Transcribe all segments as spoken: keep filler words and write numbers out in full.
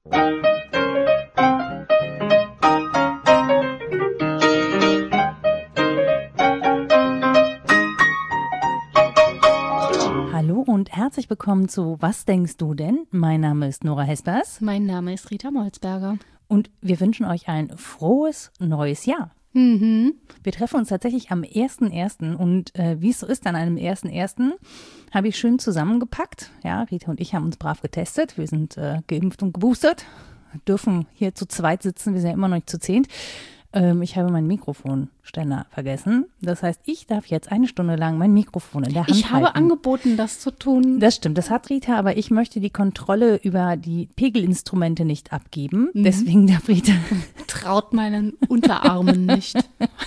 Hallo und herzlich willkommen zu Was denkst du denn? Mein Name ist Nora Hespers. Mein Name ist Rita Molzberger. Und wir wünschen euch ein frohes neues Jahr. Mhm. Wir treffen uns tatsächlich am ersten ersten und äh, wie es so ist an einem ersten ersten habe ich schön zusammengepackt. Ja, Rita und ich haben uns brav getestet. Wir sind äh, geimpft und geboostert, dürfen hier zu zweit sitzen, wir sind ja immer noch nicht zu zehnt. Ähm, ich habe meinen Mikrofonständer vergessen. Das heißt, ich darf jetzt eine Stunde lang mein Mikrofon in der Hand halten. Ich habe angeboten, das zu tun. Das stimmt, das hat Rita, aber ich möchte die Kontrolle über die Pegelinstrumente nicht abgeben. Mhm. Deswegen darf Rita. Traut meinen Unterarmen nicht.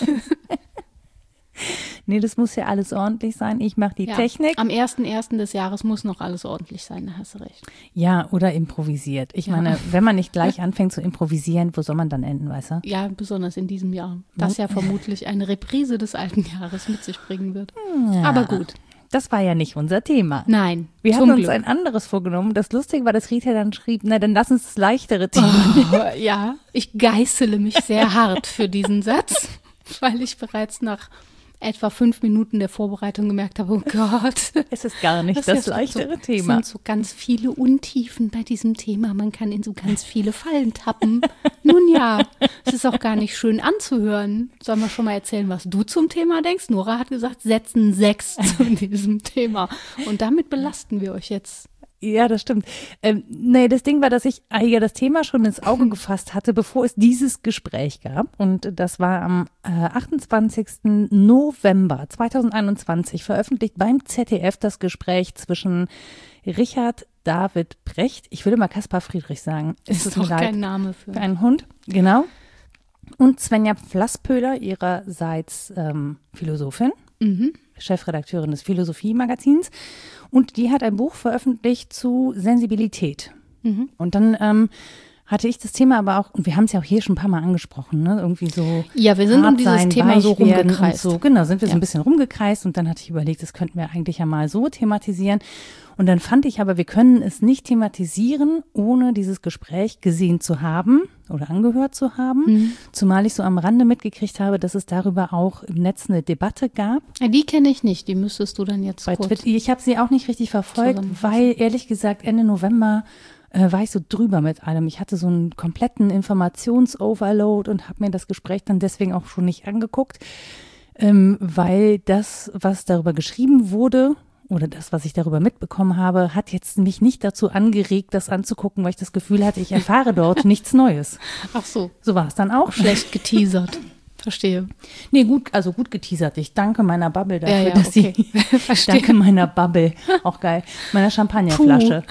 Nee, das muss ja alles ordentlich sein. Ich mache die ja, Technik. Am ersten ersten des Jahres muss noch alles ordentlich sein, da hast du recht. Ja, oder improvisiert. Ich ja. meine, wenn man nicht gleich anfängt zu improvisieren, wo soll man dann enden, weißt du? Ja, besonders in diesem Jahr. Das ja vermutlich eine Reprise des alten Jahres mit sich bringen wird. Ja. Aber gut. Das war ja nicht unser Thema. Nein, Wir zum hatten uns Glück. ein anderes vorgenommen. Das Lustige war, dass Rita dann schrieb, na dann lass uns das leichtere Thema. Oh, ja, ich geißele mich sehr hart für diesen Satz, weil ich bereits nach etwa fünf Minuten der Vorbereitung gemerkt habe, oh Gott. Es ist gar nicht das, das leichtere so, Thema. Es sind so ganz viele Untiefen bei diesem Thema. Man kann in so ganz viele Fallen tappen. Nun ja, es ist auch gar nicht schön anzuhören. Sollen wir schon mal erzählen, was du zum Thema denkst? Nora hat gesagt, setzen sechs zu diesem Thema. Und damit belasten wir euch jetzt. Ja, das stimmt. Ähm, nee, das Ding war, dass ich ja das Thema schon ins Auge gefasst hatte, bevor es dieses Gespräch gab. Und das war am äh, achtundzwanzigsten November zweitausendeinundzwanzig veröffentlicht beim Z D F das Gespräch zwischen Richard David Brecht, ich würde mal Kaspar Friedrich sagen. Ist es doch leid, kein Name für. für einen Hund, genau. Und Svenja Flasspöhler, ihrerseits ähm, Philosophin. Mhm. Chefredakteurin des Philosophie-Magazins, und die hat ein Buch veröffentlicht zu Sensibilität. Mhm. Und dann ähm, hatte ich das Thema aber auch, und wir haben es ja auch hier schon ein paar Mal angesprochen, ne? Irgendwie so. Ja, wir sind um dieses sein, Thema so rumgekreist. Und so. Genau, sind wir ja. so ein bisschen rumgekreist, und dann hatte ich überlegt, das könnten wir eigentlich ja mal so thematisieren. Und dann fand ich aber, wir können es nicht thematisieren, ohne dieses Gespräch gesehen zu haben oder angehört zu haben. Mhm. Zumal ich so am Rande mitgekriegt habe, dass es darüber auch im Netz eine Debatte gab. Ja, die kenne ich nicht, die müsstest du dann jetzt Bei kurz. Twitter. Ich habe sie auch nicht richtig verfolgt, weil ehrlich gesagt Ende November äh, war ich so drüber mit allem. Ich hatte so einen kompletten Informations-Overload und habe mir das Gespräch dann deswegen auch schon nicht angeguckt, ähm, weil das, was darüber geschrieben wurde, oder das, was ich darüber mitbekommen habe, hat jetzt mich nicht dazu angeregt, das anzugucken, weil ich das Gefühl hatte, ich erfahre dort nichts Neues. Ach so. So war es dann auch. Schlecht geteasert. Verstehe. Nee, gut, also gut geteasert. Ich danke meiner Bubble dafür, ja, ja, dass okay. sie, ich danke meiner Bubble, auch geil, meiner Champagnerflasche.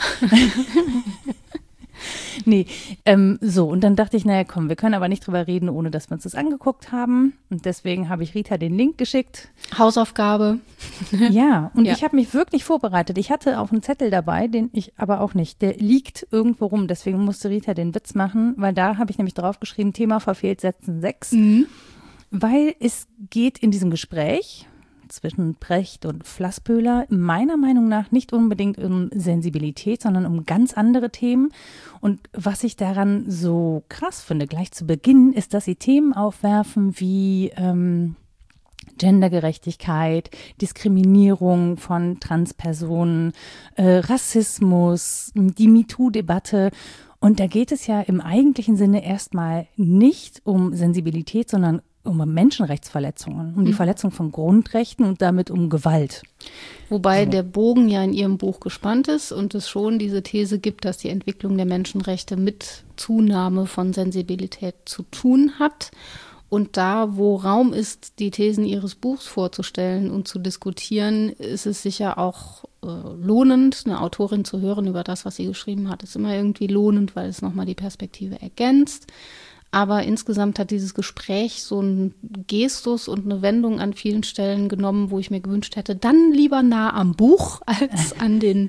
Nee, ähm, so, und dann dachte ich, naja, komm, wir können aber nicht drüber reden, ohne dass wir uns das angeguckt haben. Und deswegen habe ich Rita den Link geschickt. Hausaufgabe. Ja, und ja. ich habe mich wirklich vorbereitet. Ich hatte auch einen Zettel dabei, den ich aber auch nicht. Der liegt irgendwo rum, deswegen musste Rita den Witz machen, weil da habe ich nämlich draufgeschrieben, Thema verfehlt, setzen sechs. Mhm. Weil es geht in diesem Gespräch zwischen Brecht und Flasspöhler meiner Meinung nach nicht unbedingt um Sensibilität, sondern um ganz andere Themen. Und was ich daran so krass finde, gleich zu Beginn, ist, dass sie Themen aufwerfen wie ähm, Gendergerechtigkeit, Diskriminierung von Transpersonen, äh, Rassismus, die MeToo-Debatte. Und da geht es ja im eigentlichen Sinne erstmal nicht um Sensibilität, sondern um Menschenrechtsverletzungen, um die Verletzung von Grundrechten und damit um Gewalt. Wobei so. der Bogen ja in ihrem Buch gespannt ist und es schon diese These gibt, dass die Entwicklung der Menschenrechte mit Zunahme von Sensibilität zu tun hat. Und da, wo Raum ist, die Thesen ihres Buchs vorzustellen und zu diskutieren, ist es sicher auch äh, lohnend, eine Autorin zu hören über das, was sie geschrieben hat. Ist immer irgendwie lohnend, weil es nochmal die Perspektive ergänzt. Aber insgesamt hat dieses Gespräch so einen Gestus und eine Wendung an vielen Stellen genommen, wo ich mir gewünscht hätte, dann lieber nah am Buch als an den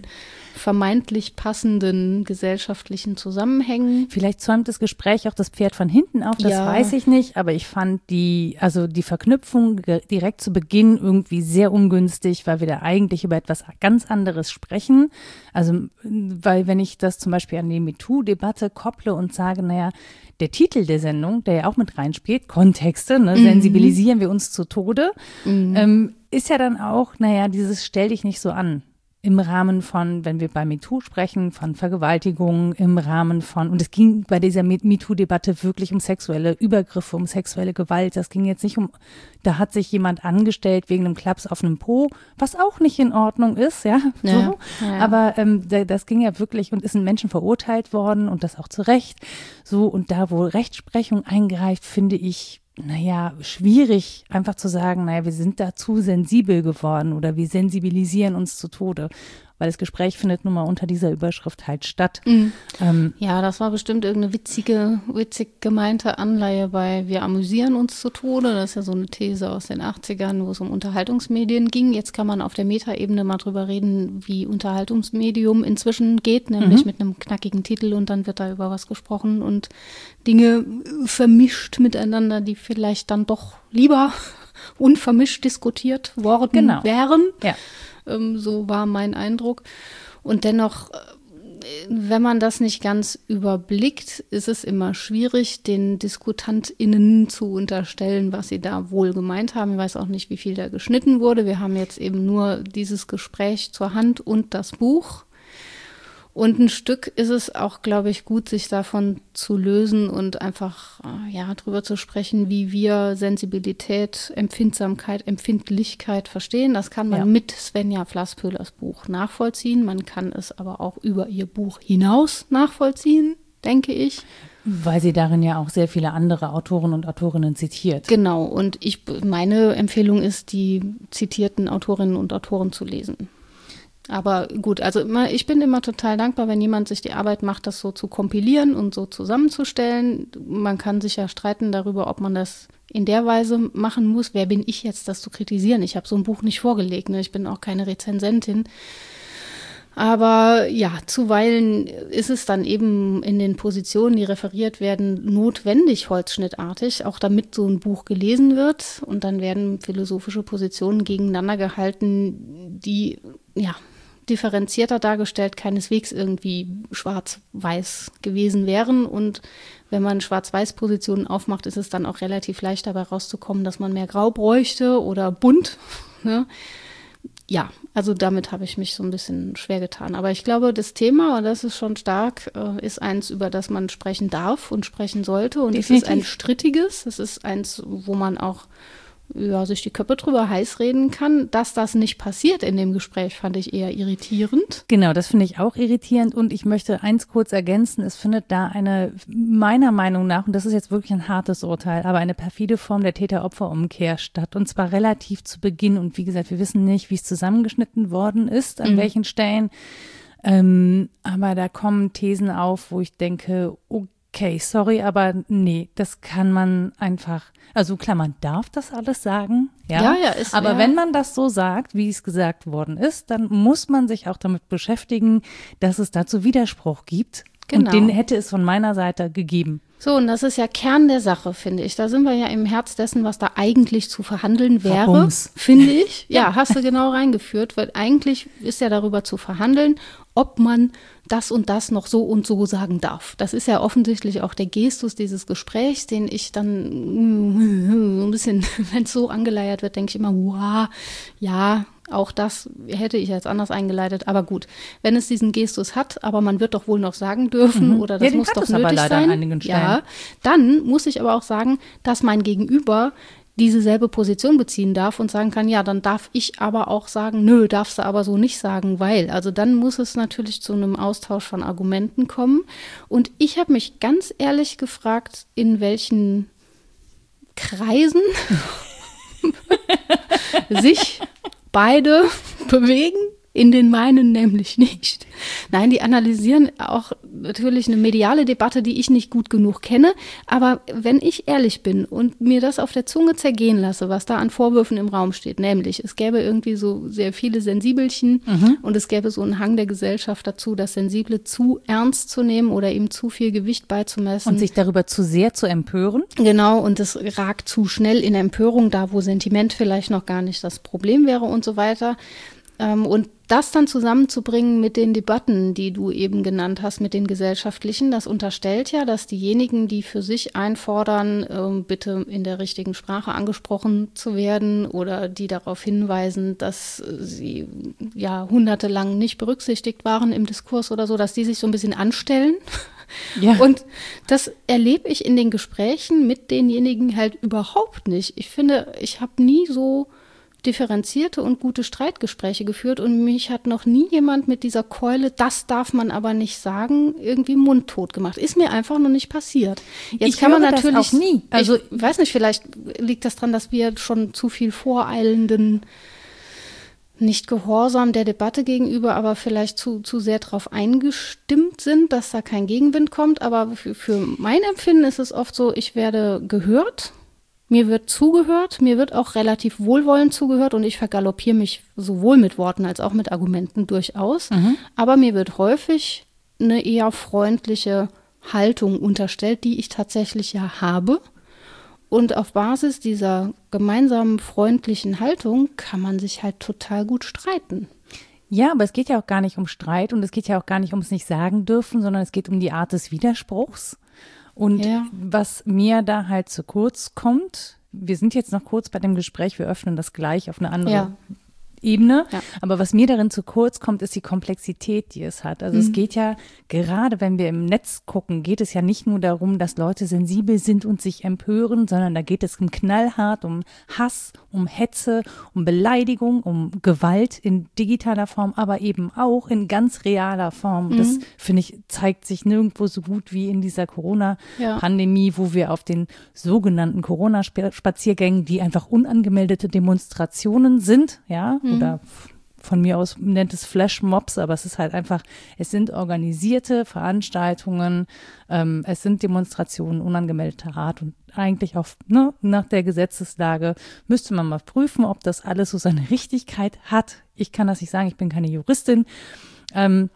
vermeintlich passenden gesellschaftlichen Zusammenhängen. Vielleicht zäumt das Gespräch auch das Pferd von hinten auf, das ja. weiß ich nicht, aber ich fand die, also die Verknüpfung direkt zu Beginn irgendwie sehr ungünstig, weil wir da eigentlich über etwas ganz anderes sprechen. Also, weil wenn ich das zum Beispiel an die MeToo-Debatte kopple und sage, naja, der Titel der Sendung, der ja auch mit reinspielt, Kontexte, ne, mhm. sensibilisieren wir uns zu Tode, mhm. ähm, ist ja dann auch, naja, dieses stell dich nicht so an. Im Rahmen von, wenn wir bei MeToo sprechen, von Vergewaltigungen, im Rahmen von, und es ging bei dieser MeToo-Debatte wirklich um sexuelle Übergriffe, um sexuelle Gewalt. Das ging jetzt nicht um, da hat sich jemand angestellt wegen einem Klaps auf einem Po, was auch nicht in Ordnung ist, ja. So. Ja, ja. Aber ähm, das ging ja wirklich und ist ein Menschen verurteilt worden und das auch zu Recht. So, und da, wo Rechtsprechung eingreift, finde ich, naja, schwierig, einfach zu sagen, naja, wir sind da zu sensibel geworden oder wir sensibilisieren uns zu Tode, weil das Gespräch findet nun mal unter dieser Überschrift halt statt. Mhm. Ähm, ja, das war bestimmt irgendeine witzige, witzig gemeinte Anleihe bei Wir amüsieren uns zu Tode. Das ist ja so eine These aus den achtzigern, wo es um Unterhaltungsmedien ging. Jetzt kann man auf der Metaebene mal drüber reden, wie Unterhaltungsmedium inzwischen geht, nämlich mhm. mit einem knackigen Titel und dann wird da über was gesprochen und Dinge vermischt miteinander, die vielleicht dann doch lieber unvermischt diskutiert worden genau. wären. Ja. Ähm, so war mein Eindruck. Und dennoch, wenn man das nicht ganz überblickt, ist es immer schwierig, den DiskutantInnen zu unterstellen, was sie da wohl gemeint haben. Ich weiß auch nicht, wie viel da geschnitten wurde. Wir haben jetzt eben nur dieses Gespräch zur Hand und das Buch. Und ein Stück ist es auch, glaube ich, gut, sich davon zu lösen und einfach ja drüber zu sprechen, wie wir Sensibilität, Empfindsamkeit, Empfindlichkeit verstehen. Das kann man ja. mit Svenja Flasspöhlers Buch nachvollziehen. Man kann es aber auch über ihr Buch hinaus nachvollziehen, denke ich. Weil sie darin ja auch sehr viele andere Autoren und Autorinnen zitiert. Genau. Und ich, meine Empfehlung ist, die zitierten Autorinnen und Autoren zu lesen. Aber gut, also immer, ich bin immer total dankbar, wenn jemand sich die Arbeit macht, das so zu kompilieren und so zusammenzustellen. Man kann sich ja streiten darüber, ob man das in der Weise machen muss. Wer bin ich jetzt, das zu kritisieren? Ich habe so ein Buch nicht vorgelegt, ne? Ich bin auch keine Rezensentin. Aber ja, zuweilen ist es dann eben in den Positionen, die referiert werden, notwendig holzschnittartig, auch damit so ein Buch gelesen wird. Und dann werden philosophische Positionen gegeneinander gehalten, die ja differenzierter dargestellt keineswegs irgendwie schwarz-weiß gewesen wären. Und wenn man Schwarz-Weiß-Positionen aufmacht, ist es dann auch relativ leicht dabei rauszukommen, dass man mehr Grau bräuchte oder bunt. Ne? Ja, also damit habe ich mich so ein bisschen schwer getan. Aber ich glaube, das Thema, und das ist schon stark, äh, ist eins, über das man sprechen darf und sprechen sollte. Und Definitiv. Es ist ein strittiges, es ist eins, wo man auch ja, sich die Köpfe drüber heiß reden kann. Dass das nicht passiert in dem Gespräch, fand ich eher irritierend. Genau, das finde ich auch irritierend. Und ich möchte eins kurz ergänzen, es findet da eine, meiner Meinung nach, und das ist jetzt wirklich ein hartes Urteil, aber eine perfide Form der Täter-Opfer-Umkehr statt. Und zwar relativ zu Beginn. Und wie gesagt, wir wissen nicht, wie es zusammengeschnitten worden ist, an mhm. welchen Stellen. Ähm, aber da kommen Thesen auf, wo ich denke, okay, Okay, sorry, aber nee, das kann man einfach, also klar, man darf das alles sagen, ja, ja, ja ist, aber ja. wenn man das so sagt, wie es gesagt worden ist, dann muss man sich auch damit beschäftigen, dass es dazu Widerspruch gibt. Genau. Und den hätte es von meiner Seite gegeben. So, und das ist ja Kern der Sache, finde ich. Da sind wir ja im Herz dessen, was da eigentlich zu verhandeln wäre, Verbums. Finde ich. Ja, ja, hast du genau reingeführt, weil eigentlich ist ja darüber zu verhandeln, ob man das und das noch so und so sagen darf. Das ist ja offensichtlich auch der Gestus dieses Gesprächs, den ich dann so ein bisschen, wenn es so angeleiert wird, denke ich immer, wow, ja, auch das hätte ich jetzt anders eingeleitet. Aber gut, wenn es diesen Gestus hat, aber man wird doch wohl noch sagen dürfen mhm. oder das ja, muss doch es nötig aber leider sein. An einigen Stellen. Ja, dann muss ich aber auch sagen, dass mein Gegenüber diese selbe Position beziehen darf und sagen kann, ja, dann darf ich aber auch sagen, nö, darfst du aber so nicht sagen, weil. Also dann muss es natürlich zu einem Austausch von Argumenten kommen. Und ich habe mich ganz ehrlich gefragt, in welchen Kreisen sich beide bewegen in den meinen nämlich nicht. Nein, die analysieren auch natürlich eine mediale Debatte, die ich nicht gut genug kenne. Aber wenn ich ehrlich bin und mir das auf der Zunge zergehen lasse, was da an Vorwürfen im Raum steht, nämlich es gäbe irgendwie so sehr viele Sensibelchen mhm. und es gäbe so einen Hang der Gesellschaft dazu, das Sensible zu ernst zu nehmen oder ihm zu viel Gewicht beizumessen. Und sich darüber zu sehr zu empören. Genau, und es ragt zu schnell in Empörung, da wo Sentiment vielleicht noch gar nicht das Problem wäre und so weiter. Und das dann zusammenzubringen mit den Debatten, die du eben genannt hast, mit den gesellschaftlichen, das unterstellt ja, dass diejenigen, die für sich einfordern, äh, bitte in der richtigen Sprache angesprochen zu werden oder die darauf hinweisen, dass sie jahrhundertelang nicht berücksichtigt waren im Diskurs oder so, dass die sich so ein bisschen anstellen. Ja. Und das erlebe ich in den Gesprächen mit denjenigen halt überhaupt nicht. Ich finde, ich habe nie so differenzierte und gute Streitgespräche geführt und mich hat noch nie jemand mit dieser Keule, das darf man aber nicht sagen, irgendwie mundtot gemacht. Ist mir einfach noch nicht passiert. Jetzt ich kann man höre natürlich, das auch nie. Also ich weiß nicht, vielleicht liegt das daran, dass wir schon zu viel voreilenden, nicht Gehorsam der Debatte gegenüber, aber vielleicht zu, zu sehr darauf eingestimmt sind, dass da kein Gegenwind kommt. Aber für, für mein Empfinden ist es oft so, ich werde gehört. Mir wird zugehört, mir wird auch relativ wohlwollend zugehört und ich vergaloppiere mich sowohl mit Worten als auch mit Argumenten durchaus. Mhm. Aber mir wird häufig eine eher freundliche Haltung unterstellt, die ich tatsächlich ja habe. Und auf Basis dieser gemeinsamen freundlichen Haltung kann man sich halt total gut streiten. Ja, aber es geht ja auch gar nicht um Streit und es geht ja auch gar nicht ums nicht sagen dürfen, sondern es geht um die Art des Widerspruchs. Und ja. was mir da halt zu kurz kommt, wir sind jetzt noch kurz bei dem Gespräch, wir öffnen das gleich auf eine andere ja. Ebene, ja. aber was mir darin zu kurz kommt, ist die Komplexität, die es hat. Also mhm. es geht ja, gerade wenn wir im Netz gucken, geht es ja nicht nur darum, dass Leute sensibel sind und sich empören, sondern da geht es um knallhart, um Hass, um Hetze, um Beleidigung, um Gewalt in digitaler Form, aber eben auch in ganz realer Form. Mhm. Das, finde ich, zeigt sich nirgendwo so gut wie in dieser Corona-Pandemie, ja. wo wir auf den sogenannten Corona-Spaziergängen, die einfach unangemeldete Demonstrationen sind, ja, mhm. oder von mir aus nennt es Flashmobs, aber es ist halt einfach, es sind organisierte Veranstaltungen, ähm, es sind Demonstrationen unangemeldeter Art und eigentlich auch ne, nach der Gesetzeslage müsste man mal prüfen, ob das alles so seine Richtigkeit hat. Ich kann das nicht sagen, ich bin keine Juristin. Ähm,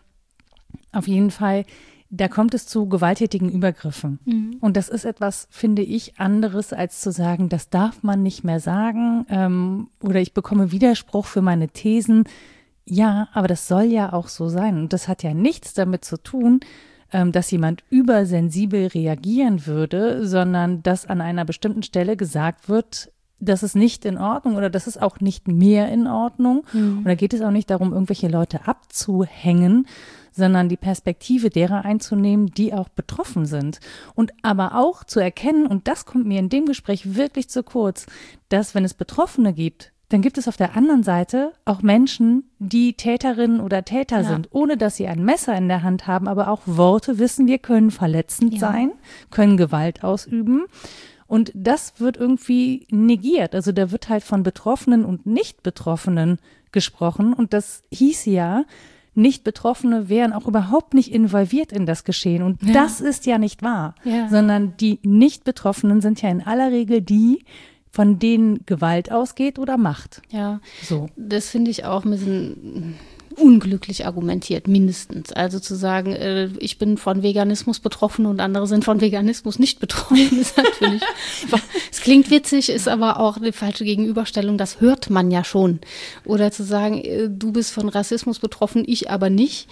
auf jeden Fall, da kommt es zu gewalttätigen Übergriffen. Mhm. Und das ist etwas, finde ich, anderes, als zu sagen, das darf man nicht mehr sagen ähm, oder ich bekomme Widerspruch für meine Thesen. Ja, aber das soll ja auch so sein. Und das hat ja nichts damit zu tun, ähm, dass jemand übersensibel reagieren würde, sondern dass an einer bestimmten Stelle gesagt wird, das ist nicht in Ordnung oder das ist auch nicht mehr in Ordnung. Mhm. Und da geht es auch nicht darum, irgendwelche Leute abzuhängen, sondern die Perspektive derer einzunehmen, die auch betroffen sind. Und aber auch zu erkennen, und das kommt mir in dem Gespräch wirklich zu kurz, dass wenn es Betroffene gibt, dann gibt es auf der anderen Seite auch Menschen, die Täterinnen oder Täter ja. sind, ohne dass sie ein Messer in der Hand haben, aber auch Worte, wissen wir, können verletzend ja. sein, können Gewalt ausüben. Und das wird irgendwie negiert. Also da wird halt von Betroffenen und Nicht-Betroffenen gesprochen. Und das hieß ja, Nicht-Betroffene wären auch überhaupt nicht involviert in das Geschehen. Und ja. das ist ja nicht wahr, ja. sondern die Nicht-Betroffenen sind ja in aller Regel die, von denen Gewalt ausgeht oder Macht. Ja, so. Das finde ich auch ein bisschen unglücklich argumentiert, mindestens. Also zu sagen, äh, ich bin von Veganismus betroffen und andere sind von Veganismus nicht betroffen, ist natürlich, es klingt witzig, ist aber auch eine falsche Gegenüberstellung, das hört man ja schon. Oder zu sagen, äh, du bist von Rassismus betroffen, ich aber nicht.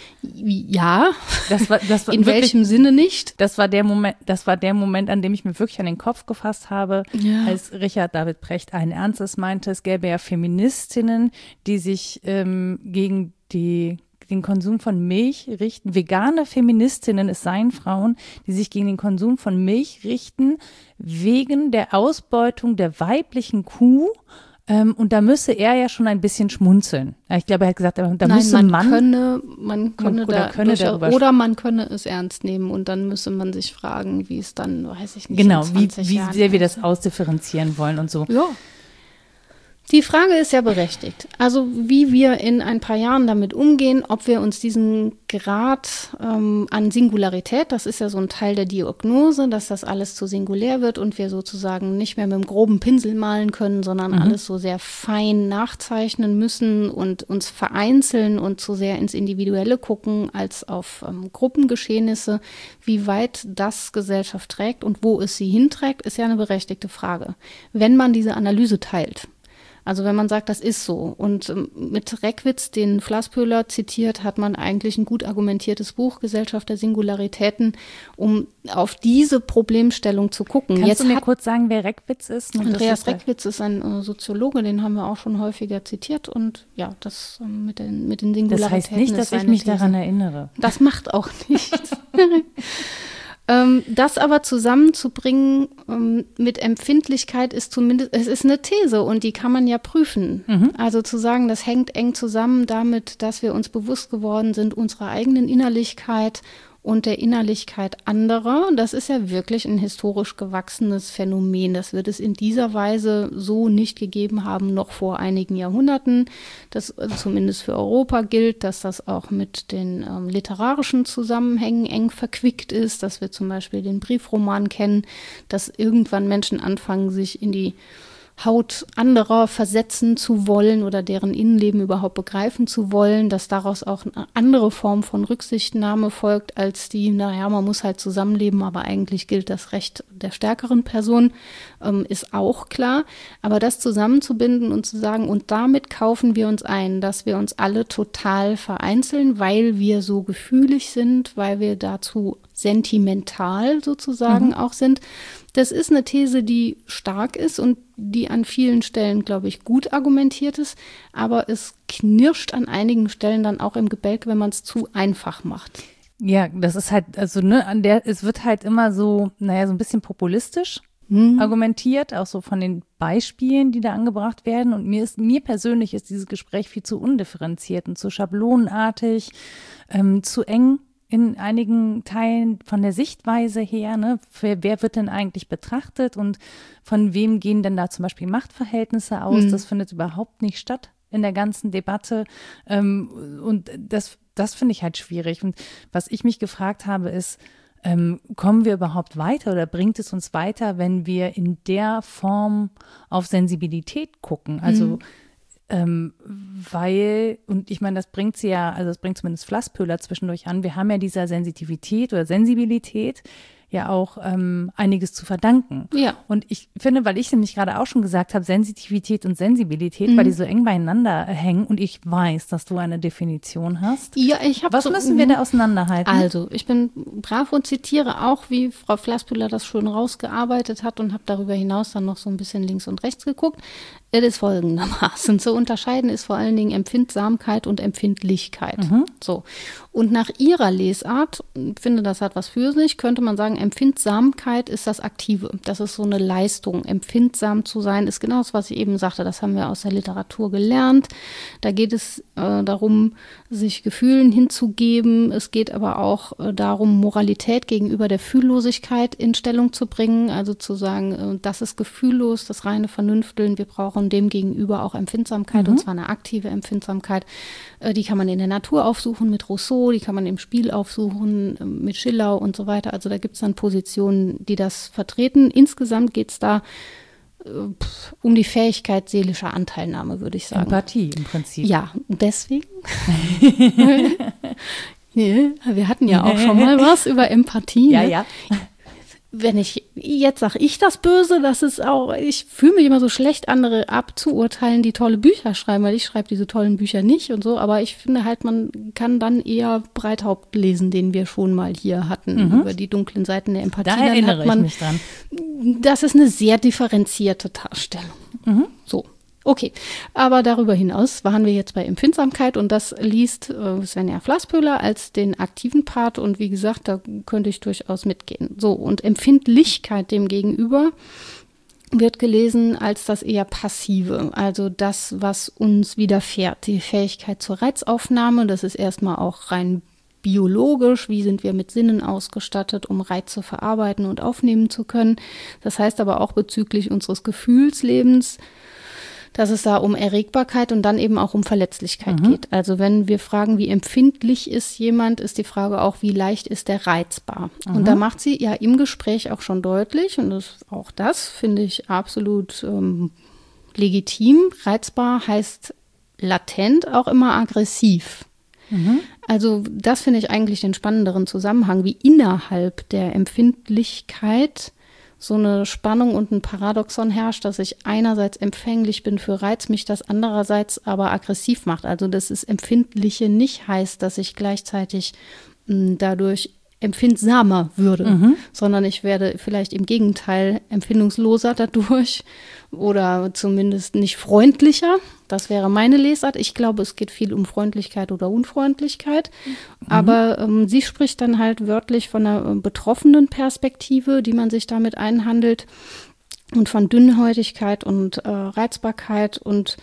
Ja, das war, das war in wirklich, welchem Sinne nicht? Das war der Moment, das war der Moment, an dem ich mir wirklich an den Kopf gefasst habe, ja. als Richard David Precht allen Ernstes meinte, es gäbe ja Feministinnen, die sich ähm, gegen die den Konsum von Milch richten, vegane Feministinnen, es seien Frauen, die sich gegen den Konsum von Milch richten, wegen der Ausbeutung der weiblichen Kuh. Ähm, und da müsse er ja schon ein bisschen schmunzeln. Ich glaube, er hat gesagt, da Nein, müsse man man könne, man könne oder, da könne oder, oder man könne es ernst nehmen und dann müsse man sich fragen, wie es dann, weiß ich nicht, genau, wie, wie sehr wir das ausdifferenzieren wollen und so. Ja. Die Frage ist ja berechtigt. Also wie wir in ein paar Jahren damit umgehen, ob wir uns diesen Grad ähm, an Singularität, das ist ja so ein Teil der Diagnose, dass das alles zu singulär wird und wir sozusagen nicht mehr mit einem groben Pinsel malen können, sondern mhm. alles so sehr fein nachzeichnen müssen und uns vereinzeln und zu sehr ins Individuelle gucken als auf ähm, Gruppengeschehnisse. Wie weit das Gesellschaft trägt und wo es sie hinträgt, ist ja eine berechtigte Frage. Wenn man diese Analyse teilt. Also wenn man sagt, das ist so. Und ähm, mit Reckwitz, den Flassböhler zitiert, hat man eigentlich ein gut argumentiertes Buch, Gesellschaft der Singularitäten, um auf diese Problemstellung zu gucken. Kannst Jetzt du mir hat, kurz sagen, wer Reckwitz ist? Und Andreas ist Reckwitz ist ein äh, Soziologe, den haben wir auch schon häufiger zitiert. Und ja, das äh, mit, den, mit den Singularitäten. Das heißt nicht, dass ich mich These. daran erinnere. Das macht auch nichts. Ähm, das aber zusammenzubringen ähm, mit Empfindlichkeit ist zumindest, es ist eine These und die kann man ja prüfen. Mhm. Also zu sagen, das hängt eng zusammen damit, dass wir uns bewusst geworden sind, unserer eigenen Innerlichkeit und der Innerlichkeit anderer. Das ist ja wirklich ein historisch gewachsenes Phänomen. Das wird es in dieser Weise so nicht gegeben haben, noch vor einigen Jahrhunderten. Das zumindest für Europa gilt, dass das auch mit den ähm, literarischen Zusammenhängen eng verquickt ist, dass wir zum Beispiel den Briefroman kennen, dass irgendwann Menschen anfangen, sich in die Haut anderer versetzen zu wollen oder deren Innenleben überhaupt begreifen zu wollen, dass daraus auch eine andere Form von Rücksichtnahme folgt als die, naja, man muss halt zusammenleben, aber eigentlich gilt das Recht der stärkeren Person, ähm, ist auch klar. Aber das zusammenzubinden und zu sagen, und damit kaufen wir uns ein, dass wir uns alle total vereinzeln, weil wir so gefühlig sind, weil wir dazu sentimental sozusagen mhm. auch sind. Das ist eine These, die stark ist und die an vielen Stellen, glaube ich, gut argumentiert ist, aber es knirscht an einigen Stellen dann auch im Gebälk, wenn man es zu einfach macht. Ja, das ist halt, also ne, an der, es wird halt immer so, naja, so ein bisschen populistisch mhm. argumentiert, auch so von den Beispielen, die da angebracht werden. Und mir ist, mir persönlich ist dieses Gespräch viel zu undifferenziert und zu schablonenartig, ähm, zu eng in einigen Teilen von der Sichtweise her, ne, wer, wer wird denn eigentlich betrachtet und von wem gehen denn da zum Beispiel Machtverhältnisse aus? Mhm. Das findet überhaupt nicht statt in der ganzen Debatte. Ähm, und das, das finde ich halt schwierig. Und was ich mich gefragt habe, ist, ähm, kommen wir überhaupt weiter oder bringt es uns weiter, wenn wir in der Form auf Sensibilität gucken? Also mhm. Ähm, weil, und ich meine, das bringt sie ja, also das bringt zumindest Flassböhler zwischendurch an, wir haben ja dieser Sensitivität oder Sensibilität ja auch ähm, einiges zu verdanken. Ja. Und ich finde, weil ich nämlich gerade auch schon gesagt habe, Sensitivität und Sensibilität, mhm. weil die so eng beieinander hängen und ich weiß, dass du eine Definition hast. Ja, ich habe Was so, müssen wir da auseinanderhalten? Also, ich bin brav und zitiere auch, wie Frau Flassböhler das schön rausgearbeitet hat und habe darüber hinaus dann noch so ein bisschen links und rechts geguckt. Es ist folgendermaßen. Zu unterscheiden ist vor allen Dingen Empfindsamkeit und Empfindlichkeit. Mhm. So. Und nach ihrer Lesart, ich finde, das hat was für sich, könnte man sagen, Empfindsamkeit ist das Aktive. Das ist so eine Leistung. Empfindsam zu sein ist genau das, was ich eben sagte. Das haben wir aus der Literatur gelernt. Da geht es äh, darum, sich Gefühlen hinzugeben. Es geht aber auch äh, darum, Moralität gegenüber der Fühllosigkeit in Stellung zu bringen. Also zu sagen, äh, das ist gefühllos, das reine Vernünfteln. Wir brauchen dem gegenüber auch Empfindsamkeit, mhm. und zwar eine aktive Empfindsamkeit. Äh, die kann man in der Natur aufsuchen mit Rousseau, die kann man im Spiel aufsuchen äh, mit Schiller und so weiter. Also da gibt es dann Positionen, die das vertreten. Insgesamt geht es da äh, um die Fähigkeit seelischer Anteilnahme, würde ich sagen. Empathie im Prinzip. Ja, deswegen. Wir hatten ja auch schon mal was über Empathie. Ja, ne? ja. Wenn ich, jetzt sage ich das Böse, das ist auch, ich fühle mich immer so schlecht, andere abzuurteilen, die tolle Bücher schreiben, weil ich schreibe diese tollen Bücher nicht und so, aber ich finde halt, man kann dann eher Breithaupt lesen, den wir schon mal hier hatten, mhm. über die dunklen Seiten der Empathie. Da dann erinnere hat man, ich mich dran. Das ist eine sehr differenzierte Darstellung. Mhm. So. Okay, aber darüber hinaus waren wir jetzt bei Empfindsamkeit und das liest äh, Svenja Flassböhler als den aktiven Part und wie gesagt, da könnte ich durchaus mitgehen. So, und Empfindlichkeit demgegenüber wird gelesen als das eher Passive, also das, was uns widerfährt, die Fähigkeit zur Reizaufnahme, das ist erstmal auch rein biologisch, wie sind wir mit Sinnen ausgestattet, um Reize verarbeiten und aufnehmen zu können. Das heißt aber auch bezüglich unseres Gefühlslebens, dass es da um Erregbarkeit und dann eben auch um Verletzlichkeit Mhm. geht. Also wenn wir fragen, wie empfindlich ist jemand, ist die Frage auch, wie leicht ist der reizbar? Mhm. Und da macht sie ja im Gespräch auch schon deutlich, und das, auch das finde ich absolut ähm, legitim. Reizbar heißt latent auch immer aggressiv. Mhm. Also das finde ich eigentlich den spannenderen Zusammenhang, wie innerhalb der Empfindlichkeit so eine Spannung und ein Paradoxon herrscht, dass ich einerseits empfänglich bin für Reiz, mich das andererseits aber aggressiv macht. Also dass es Empfindliche nicht heißt, dass ich gleichzeitig mh, dadurch empfindsamer würde, Mhm. sondern ich werde vielleicht im Gegenteil empfindungsloser dadurch oder zumindest nicht freundlicher. Das wäre meine Lesart. Ich glaube, es geht viel um Freundlichkeit oder Unfreundlichkeit. Mhm. Aber ähm, sie spricht dann halt wörtlich von einer äh, betroffenen Perspektive, die man sich damit einhandelt, und von Dünnhäutigkeit und äh, Reizbarkeit. Und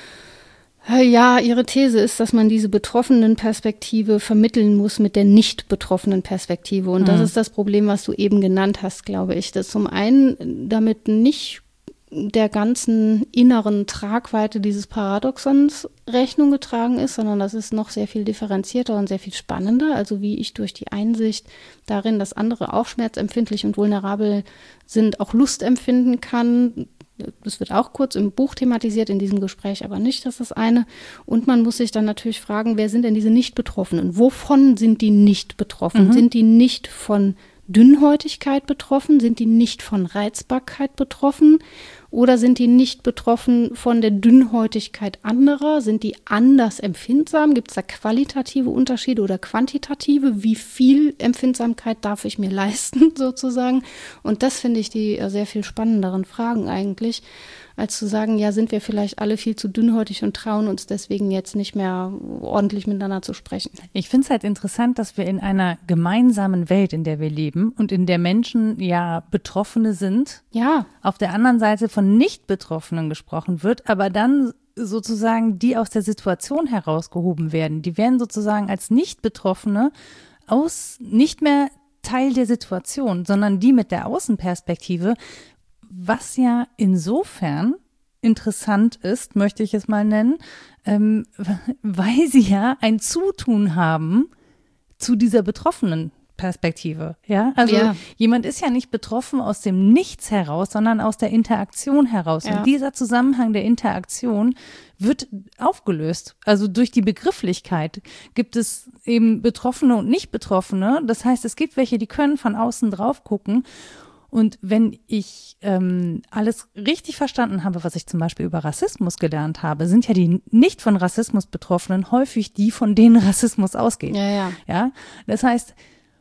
äh, ja, ihre These ist, dass man diese betroffenen Perspektive vermitteln muss mit der nicht betroffenen Perspektive. Und mhm. das ist das Problem, was du eben genannt hast, glaube ich. Dass zum einen damit nicht der ganzen inneren Tragweite dieses Paradoxons Rechnung getragen ist, sondern das ist noch sehr viel differenzierter und sehr viel spannender. Also wie ich durch die Einsicht darin, dass andere auch schmerzempfindlich und vulnerabel sind, auch Lust empfinden kann. Das wird auch kurz im Buch thematisiert, in diesem Gespräch aber nicht, das ist das eine. Und man muss sich dann natürlich fragen, wer sind denn diese Nicht-Betroffenen? Wovon sind die nicht betroffen? Mhm. Sind die nicht von Dünnhäutigkeit betroffen? Sind die nicht von Reizbarkeit betroffen? Oder sind die nicht betroffen von der Dünnhäutigkeit anderer? Sind die anders empfindsam? Gibt es da qualitative Unterschiede oder quantitative? Wie viel Empfindsamkeit darf ich mir leisten, sozusagen? Und das finde ich die äh, sehr viel spannenderen Fragen eigentlich, als zu sagen, ja, sind wir vielleicht alle viel zu dünnhäutig und trauen uns deswegen jetzt nicht mehr ordentlich miteinander zu sprechen. Ich finde es halt interessant, dass wir in einer gemeinsamen Welt, in der wir leben und in der Menschen ja Betroffene sind, ja, auf der anderen Seite von Nicht-Betroffenen gesprochen wird, aber dann sozusagen die aus der Situation herausgehoben werden. Die werden sozusagen als Nicht-Betroffene aus nicht mehr Teil der Situation, sondern die mit der Außenperspektive, was ja insofern interessant ist, möchte ich es mal nennen, ähm, weil sie ja ein Zutun haben zu dieser betroffenen Perspektive. Ja, also ja. jemand ist ja nicht betroffen aus dem Nichts heraus, sondern aus der Interaktion heraus. Ja. Und dieser Zusammenhang der Interaktion wird aufgelöst. Also durch die Begrifflichkeit gibt es eben Betroffene und Nicht-Betroffene. Das heißt, es gibt welche, die können von außen drauf gucken. Und wenn ich ähm, alles richtig verstanden habe, was ich zum Beispiel über Rassismus gelernt habe, sind ja die nicht von Rassismus Betroffenen häufig die, von denen Rassismus ausgeht. Ja, ja. Ja? Das heißt,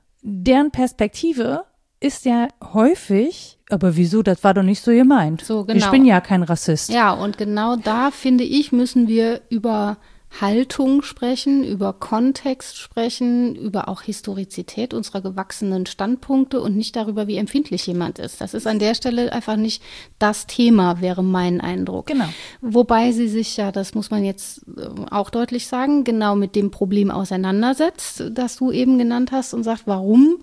deren Perspektive ist ja häufig, aber wieso, das war doch nicht so gemeint. So, genau. Ich bin ja kein Rassist. Ja, und genau da, finde ich, müssen wir über Haltung sprechen, über Kontext sprechen, über auch Historizität unserer gewachsenen Standpunkte und nicht darüber, wie empfindlich jemand ist. Das ist an der Stelle einfach nicht das Thema, wäre mein Eindruck. Genau. Wobei sie sich ja, das muss man jetzt auch deutlich sagen, genau mit dem Problem auseinandersetzt, das du eben genannt hast und sagt, warum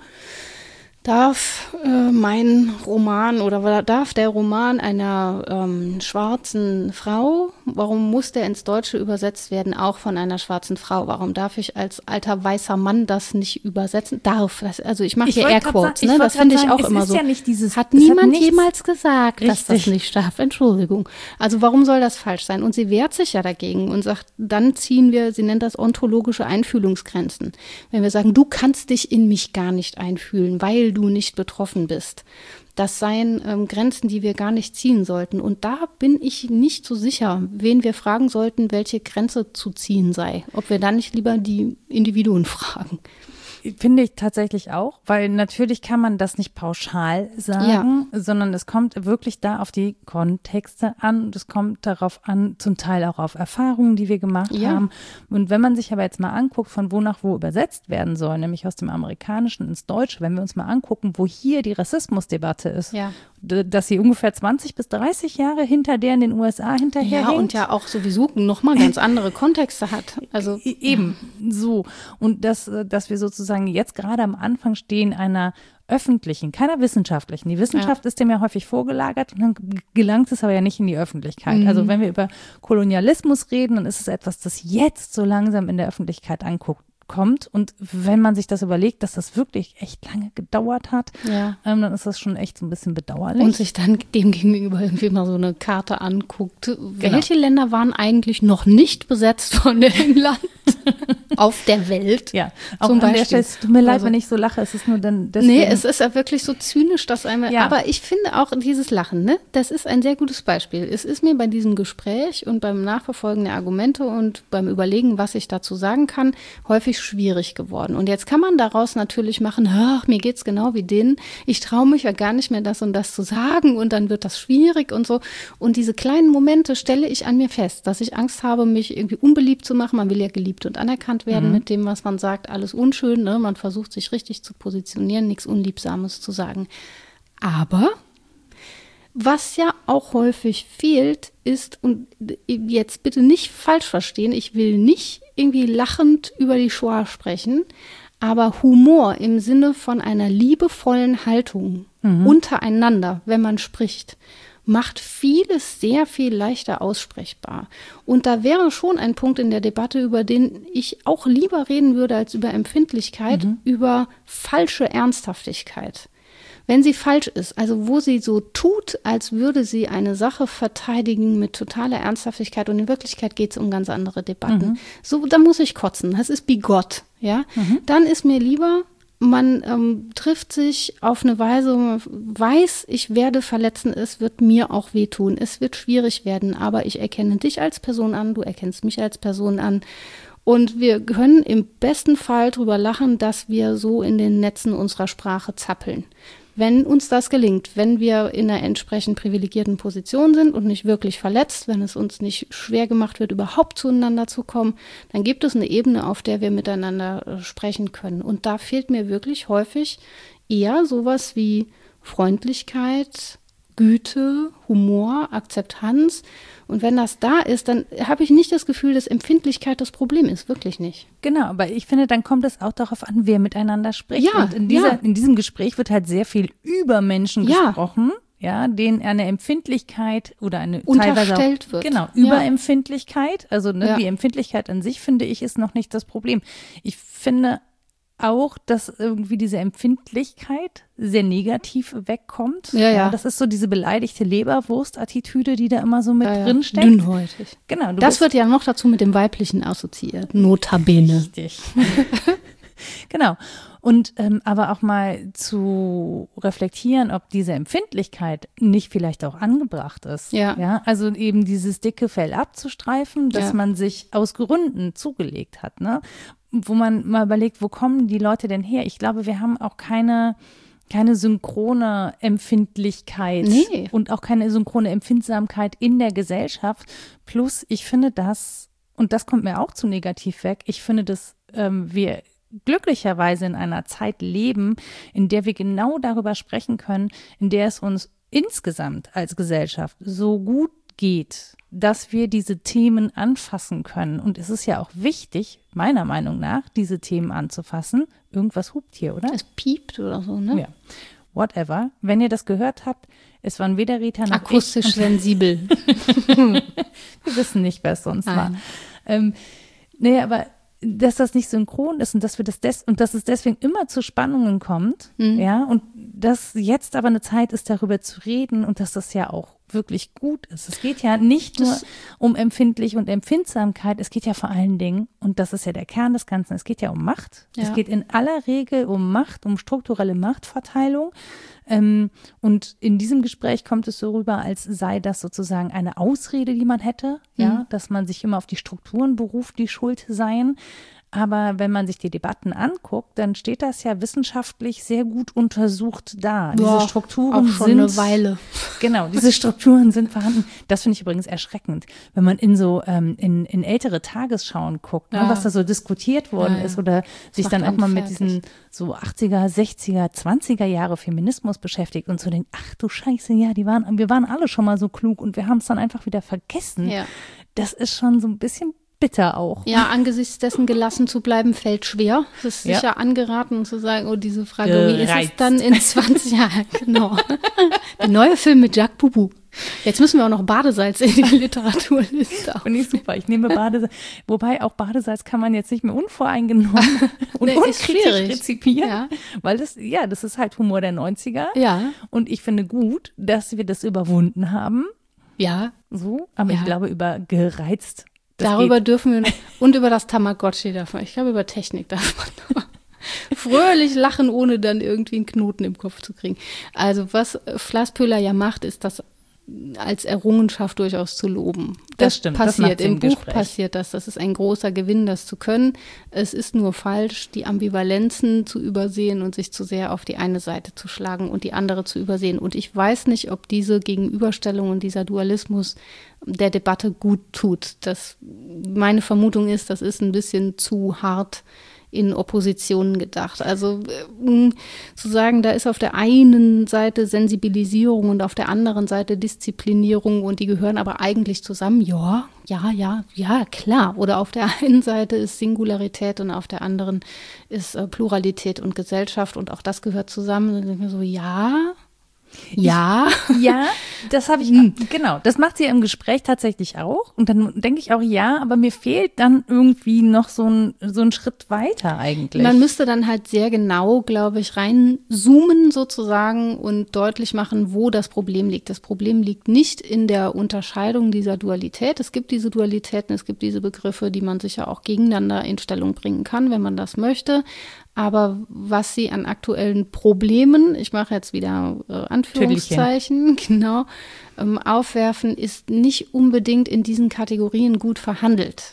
darf äh, mein Roman oder darf der Roman einer ähm, schwarzen Frau, warum muss der ins Deutsche übersetzt werden, auch von einer schwarzen Frau? Warum darf ich als alter weißer Mann das nicht übersetzen? Darf. Das, also ich mache hier Airquotes, ne? Das finde ich auch immer so. Ja nicht dieses, hat niemand hat nichts, jemals gesagt, richtig, dass das nicht darf. Entschuldigung. Also warum soll das falsch sein? Und sie wehrt sich ja dagegen und sagt, dann ziehen wir, sie nennt das ontologische Einfühlungsgrenzen. Wenn wir sagen, du kannst dich in mich gar nicht einfühlen, weil du nicht betroffen bist. Das seien ähm, Grenzen, die wir gar nicht ziehen sollten. Und da bin ich nicht so sicher, wen wir fragen sollten, welche Grenze zu ziehen sei. Ob wir dann nicht lieber die Individuen fragen. Finde ich tatsächlich auch, weil natürlich kann man das nicht pauschal sagen, ja, sondern es kommt wirklich da auf die Kontexte an und es kommt darauf an, zum Teil auch auf Erfahrungen, die wir gemacht ja. haben. Und wenn man sich aber jetzt mal anguckt, von wo nach wo übersetzt werden soll, nämlich aus dem Amerikanischen ins Deutsche, wenn wir uns mal angucken, wo hier die Rassismusdebatte ist, ja. dass sie ungefähr zwanzig bis dreißig Jahre hinter der in den U S A hinterherhängt. Ja, und ja auch sowieso nochmal ganz andere Kontexte hat. Also eben so. Und dass, dass wir sozusagen jetzt gerade am Anfang stehen einer öffentlichen, keiner wissenschaftlichen. Die Wissenschaft ja. ist dem ja häufig vorgelagert und dann gelangt es aber ja nicht in die Öffentlichkeit. Mhm. Also wenn wir über Kolonialismus reden, dann ist es etwas, das jetzt so langsam in der Öffentlichkeit anguckt. kommt und wenn man sich das überlegt, dass das wirklich echt lange gedauert hat, ja. ähm, dann ist das schon echt so ein bisschen bedauerlich. Und sich dann dem gegenüber irgendwie mal so eine Karte anguckt. Genau. Welche Länder waren eigentlich noch nicht besetzt von England auf der Welt? Ja, auch an der Stelle, es tut mir leid, also, wenn ich so lache, es ist nur dann deswegen. Nee, es ist ja wirklich so zynisch, dass einmal, ja. aber ich finde auch dieses Lachen, ne, das ist ein sehr gutes Beispiel. Es ist mir bei diesem Gespräch und beim Nachverfolgen der Argumente und beim Überlegen, was ich dazu sagen kann, häufig schwierig geworden. Und jetzt kann man daraus natürlich machen, ach, mir geht's genau wie denen, ich traue mich ja gar nicht mehr das und das zu sagen und dann wird das schwierig und so. Und diese kleinen Momente stelle ich an mir fest, dass ich Angst habe, mich irgendwie unbeliebt zu machen. Man will ja geliebt und anerkannt werden mhm. mit dem, was man sagt. Alles unschön, ne? Man versucht sich richtig zu positionieren, nichts Unliebsames zu sagen. Aber was ja auch häufig fehlt, ist, und jetzt bitte nicht falsch verstehen, ich will nicht irgendwie lachend über die Shoah sprechen, aber Humor im Sinne von einer liebevollen Haltung mhm. untereinander, wenn man spricht, macht vieles sehr viel leichter aussprechbar. Und da wäre schon ein Punkt in der Debatte, über den ich auch lieber reden würde als über Empfindlichkeit, mhm. über falsche Ernsthaftigkeit. Wenn sie falsch ist, also wo sie so tut, als würde sie eine Sache verteidigen mit totaler Ernsthaftigkeit und in Wirklichkeit geht es um ganz andere Debatten. Mhm. So, da muss ich kotzen. Das ist bigott, ja. Mhm. Dann ist mir lieber, man ähm, trifft sich auf eine Weise, wo man weiß, ich werde verletzen, es wird mir auch wehtun, es wird schwierig werden, aber ich erkenne dich als Person an, du erkennst mich als Person an. Und wir können im besten Fall drüber lachen, dass wir so in den Netzen unserer Sprache zappeln. Wenn uns das gelingt, wenn wir in einer entsprechend privilegierten Position sind und nicht wirklich verletzt, wenn es uns nicht schwer gemacht wird, überhaupt zueinander zu kommen, dann gibt es eine Ebene, auf der wir miteinander sprechen können. Und da fehlt mir wirklich häufig eher sowas wie Freundlichkeit, Güte, Humor, Akzeptanz. Und wenn das da ist, dann habe ich nicht das Gefühl, dass Empfindlichkeit das Problem ist. Wirklich nicht. Genau, aber ich finde, dann kommt es auch darauf an, wer miteinander spricht. Ja, und in, dieser, ja. in diesem Gespräch wird halt sehr viel über Menschen ja. gesprochen, ja, denen eine Empfindlichkeit oder eine unterstellt teilweise auch, wird. Genau, Überempfindlichkeit. Also ne, ja. die Empfindlichkeit an sich, finde ich, ist noch nicht das Problem. Ich finde auch, dass irgendwie diese Empfindlichkeit sehr negativ wegkommt. Ja, ja. Das ist so diese beleidigte Leberwurst-Attitüde, die da immer so mit ja, ja. drin steckt. Dünnhäutig. Genau. Das wird ja noch dazu mit dem Weiblichen assoziiert. Notabene. Richtig. Genau. Und ähm, aber auch mal zu reflektieren, ob diese Empfindlichkeit nicht vielleicht auch angebracht ist. Ja. Ja, also eben dieses dicke Fell abzustreifen, dass ja. man sich aus Gründen zugelegt hat, ne? Wo man mal überlegt, wo kommen die Leute denn her? Ich glaube, wir haben auch keine, keine synchrone Empfindlichkeit nee. und auch keine synchrone Empfindsamkeit in der Gesellschaft. Plus, ich finde das, und das kommt mir auch zu negativ weg, ich finde, dass ähm, wir glücklicherweise in einer Zeit leben, in der wir genau darüber sprechen können, in der es uns insgesamt als Gesellschaft so gut geht, dass wir diese Themen anfassen können. Und es ist ja auch wichtig, meiner Meinung nach, diese Themen anzufassen. Irgendwas hupt hier, oder? Es piept oder so, ne? Ja. Whatever. Wenn ihr das gehört habt, es waren weder Rita noch akustisch ich. sensibel. Wir wissen nicht, wer es sonst Nein. war. Ähm, nee, aber dass das nicht synchron ist und dass wir das des und dass es deswegen immer zu Spannungen kommt, mhm. ja, und dass jetzt aber eine Zeit ist, darüber zu reden und dass das ja auch wirklich gut ist. Es geht ja nicht nur um empfindlich und Empfindsamkeit, es geht ja vor allen Dingen, und das ist ja der Kern des Ganzen, es geht ja um Macht. Ja. Es geht in aller Regel um Macht, um strukturelle Machtverteilung. Ähm, und in diesem Gespräch kommt es so rüber, als sei das sozusagen eine Ausrede, die man hätte, mhm. ja, dass man sich immer auf die Strukturen beruft, die schuld seien. Aber wenn man sich die Debatten anguckt, dann steht das ja wissenschaftlich sehr gut untersucht da. Ja, diese Strukturen auch schon sind eine Weile. Genau, diese Strukturen sind vorhanden. Das finde ich übrigens erschreckend, wenn man in so ähm, in, in ältere Tagesschauen guckt, ja. ne, was da so diskutiert worden ja, ja. ist oder das sich dann auch mal mit diesen so achtziger, sechziger, zwanziger Jahre Feminismus beschäftigt und so denkt, ach du Scheiße, ja, die waren, wir waren alle schon mal so klug und wir haben es dann einfach wieder vergessen. Ja. Das ist schon so ein bisschen bitter auch. Ja, angesichts dessen gelassen zu bleiben, fällt schwer. Es ist sicher ja. angeraten zu sagen, oh, diese Frage, Gereizt. Wie ist es dann in zwanzig Jahren? Genau. Der neue Film mit Jacques Boubou. Jetzt müssen wir auch noch Badesalz in die Literaturliste auf. Finde ich super. Ich nehme Badesalz. Wobei auch Badesalz kann man jetzt nicht mehr unvoreingenommen und nee, unkritisch rezipieren. Ja. Weil das, ja, das ist halt Humor der neunziger. Ja. Und ich finde gut, dass wir das überwunden haben. Ja. So. Aber ja. ich glaube, über gereizt. Darüber geht. Dürfen wir noch, und über das Tamagotchi davon. Ich glaube, über Technik darf man noch fröhlich lachen, ohne dann irgendwie einen Knoten im Kopf zu kriegen. Also was Flassböhler ja macht, ist das als Errungenschaft durchaus zu loben. Das, das stimmt. Passiert das im Buch Gespräch. Passiert das. Das ist ein großer Gewinn, das zu können. Es ist nur falsch, die Ambivalenzen zu übersehen und sich zu sehr auf die eine Seite zu schlagen und die andere zu übersehen. Und ich weiß nicht, ob diese Gegenüberstellung und dieser Dualismus der Debatte gut tut. Das, meine Vermutung ist, das ist ein bisschen zu hart in Oppositionen gedacht. Also äh, zu sagen, da ist auf der einen Seite Sensibilisierung und auf der anderen Seite Disziplinierung und die gehören aber eigentlich zusammen. Ja, ja, ja, ja, klar. Oder auf der einen Seite ist Singularität und auf der anderen ist äh, Pluralität und Gesellschaft und auch das gehört zusammen. Und dann denke ich mir so, ja... Ja. Ich, ja, das habe ich, genau, das macht sie im Gespräch tatsächlich auch. Und dann denke ich auch, ja, aber mir fehlt dann irgendwie noch so ein, so ein Schritt weiter eigentlich. Man müsste dann halt sehr genau, glaube ich, reinzoomen sozusagen und deutlich machen, wo das Problem liegt. Das Problem liegt nicht in der Unterscheidung dieser Dualität. Es gibt diese Dualitäten, es gibt diese Begriffe, die man sicher auch gegeneinander in Stellung bringen kann, wenn man das möchte. Aber was sie an aktuellen Problemen, ich mache jetzt wieder äh, Anführungszeichen, genau, ähm, aufwerfen, ist nicht unbedingt in diesen Kategorien gut verhandelt.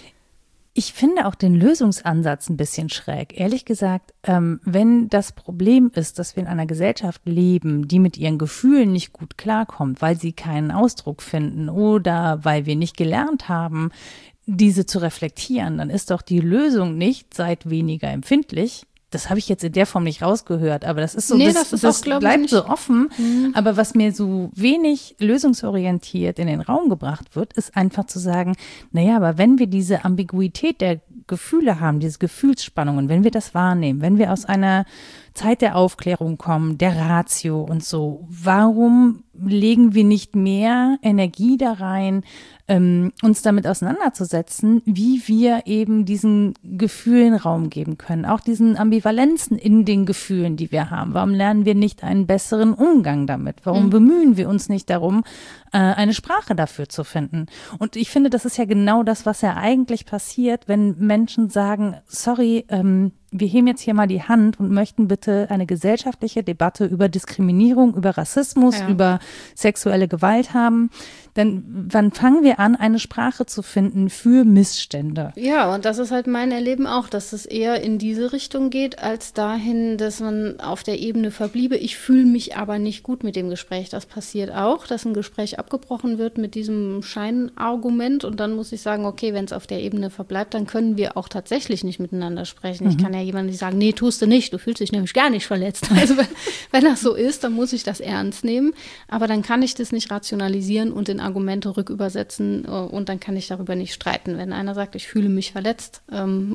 Ich finde auch den Lösungsansatz ein bisschen schräg. Ehrlich gesagt, ähm, wenn das Problem ist, dass wir in einer Gesellschaft leben, die mit ihren Gefühlen nicht gut klarkommt, weil sie keinen Ausdruck finden oder weil wir nicht gelernt haben, diese zu reflektieren, dann ist doch die Lösung nicht, seid weniger empfindlich. Das habe ich jetzt in der Form nicht rausgehört, aber das ist so, nee, das, das, ist das auch, bleibt ich, so offen. Mhm. Aber was mir so wenig lösungsorientiert in den Raum gebracht wird, ist einfach zu sagen, naja, aber wenn wir diese Ambiguität der Gefühle haben, diese Gefühlsspannungen, wenn wir das wahrnehmen, wenn wir aus einer Zeit der Aufklärung kommen, der Ratio und so, warum legen wir nicht mehr Energie da rein, ähm, uns damit auseinanderzusetzen, wie wir eben diesen Gefühlen Raum geben können, auch diesen Ambivalenzen in den Gefühlen, die wir haben. Warum lernen wir nicht einen besseren Umgang damit? Warum mhm. bemühen wir uns nicht darum, äh, eine Sprache dafür zu finden? Und ich finde, das ist ja genau das, was ja eigentlich passiert, wenn Menschen sagen, sorry, ähm, wir heben jetzt hier mal die Hand und möchten bitte eine gesellschaftliche Debatte über Diskriminierung, über Rassismus, ja. über sexuelle Gewalt haben. Denn wann fangen wir an, eine Sprache zu finden für Missstände? Ja, und das ist halt mein Erleben auch, dass es eher in diese Richtung geht, als dahin, dass man auf der Ebene verbliebe. Ich fühle mich aber nicht gut mit dem Gespräch. Das passiert auch, dass ein Gespräch abgebrochen wird mit diesem Scheinargument. Und dann muss ich sagen, okay, wenn es auf der Ebene verbleibt, dann können wir auch tatsächlich nicht miteinander sprechen. Mhm. Ich kann ja jemandem nicht sagen, nee, tust du nicht, du fühlst dich nämlich gar nicht verletzt. Also wenn, wenn das so ist, dann muss ich das ernst nehmen. Aber dann kann ich das nicht rationalisieren und in Argumente rückübersetzen und dann kann ich darüber nicht streiten. Wenn einer sagt, ich fühle mich verletzt, ähm,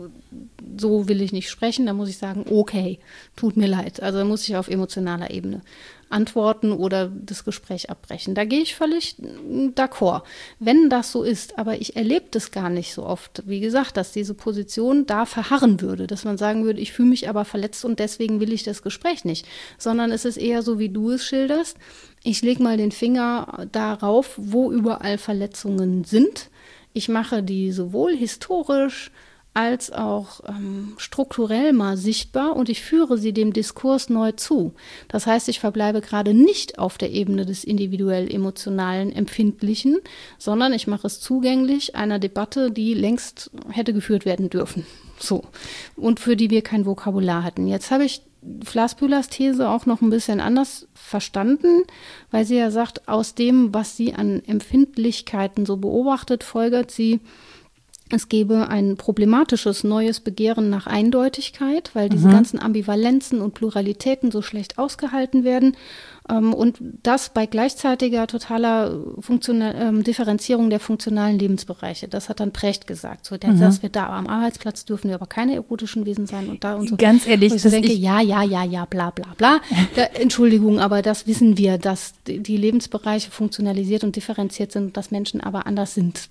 so will ich nicht sprechen, dann muss ich sagen, okay, tut mir leid. Also dann muss ich auf emotionaler Ebene antworten oder das Gespräch abbrechen. Da gehe ich völlig d'accord, wenn das so ist. Aber ich erlebe das gar nicht so oft. Wie gesagt, dass diese Position da verharren würde, dass man sagen würde, ich fühle mich aber verletzt und deswegen will ich das Gespräch nicht. Sondern es ist eher so, wie du es schilderst. Ich lege mal den Finger darauf, wo überall Verletzungen sind. Ich mache die sowohl historisch als auch ähm, strukturell mal sichtbar und ich führe sie dem Diskurs neu zu. Das heißt, ich verbleibe gerade nicht auf der Ebene des individuell-emotionalen Empfindlichen, sondern ich mache es zugänglich einer Debatte, die längst hätte geführt werden dürfen. So. Und für die wir kein Vokabular hatten. Jetzt habe ich Flassbühlers These auch noch ein bisschen anders verstanden, weil sie ja sagt, aus dem, was sie an Empfindlichkeiten so beobachtet, folgert sie, es gäbe ein problematisches neues Begehren nach Eindeutigkeit, weil diese mhm. ganzen Ambivalenzen und Pluralitäten so schlecht ausgehalten werden. Ähm, und das bei gleichzeitiger totaler Funktional, ähm, Differenzierung der funktionalen Lebensbereiche. Das hat dann Precht gesagt. So, der, mhm. dass wir da am Arbeitsplatz dürfen wir aber keine erotischen Wesen sein und da und so. Ganz ehrlich, ich denke, ich ja, ja, ja, ja, bla, bla, bla. Da, Entschuldigung, aber das wissen wir, dass die Lebensbereiche funktionalisiert und differenziert sind, dass Menschen aber anders sind.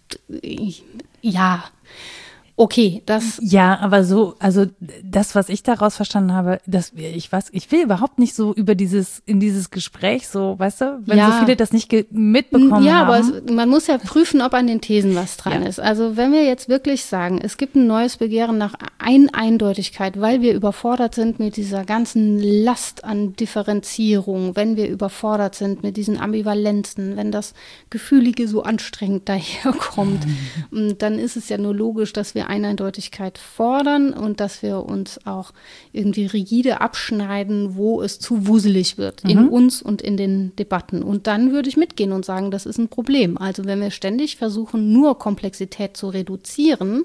Ja, okay, das. Ja, aber so, also das, was ich daraus verstanden habe, dass ich weiß, ich will überhaupt nicht so über dieses, in dieses Gespräch so, weißt du, wenn ja. so viele das nicht ge- mitbekommen ja, haben. Ja, aber es, man muss ja prüfen, ob an den Thesen was dran ja. ist. Also wenn wir jetzt wirklich sagen, es gibt ein neues Begehren nach Ein- Eindeutigkeit, weil wir überfordert sind mit dieser ganzen Last an Differenzierung, wenn wir überfordert sind mit diesen Ambivalenzen, wenn das Gefühlige so anstrengend daherkommt, mhm. dann ist es ja nur logisch, dass wir Eindeutigkeit fordern und dass wir uns auch irgendwie rigide abschneiden, wo es zu wuselig wird, mhm. in uns und in den Debatten. Und dann würde ich mitgehen und sagen, das ist ein Problem. Also wenn wir ständig versuchen, nur Komplexität zu reduzieren,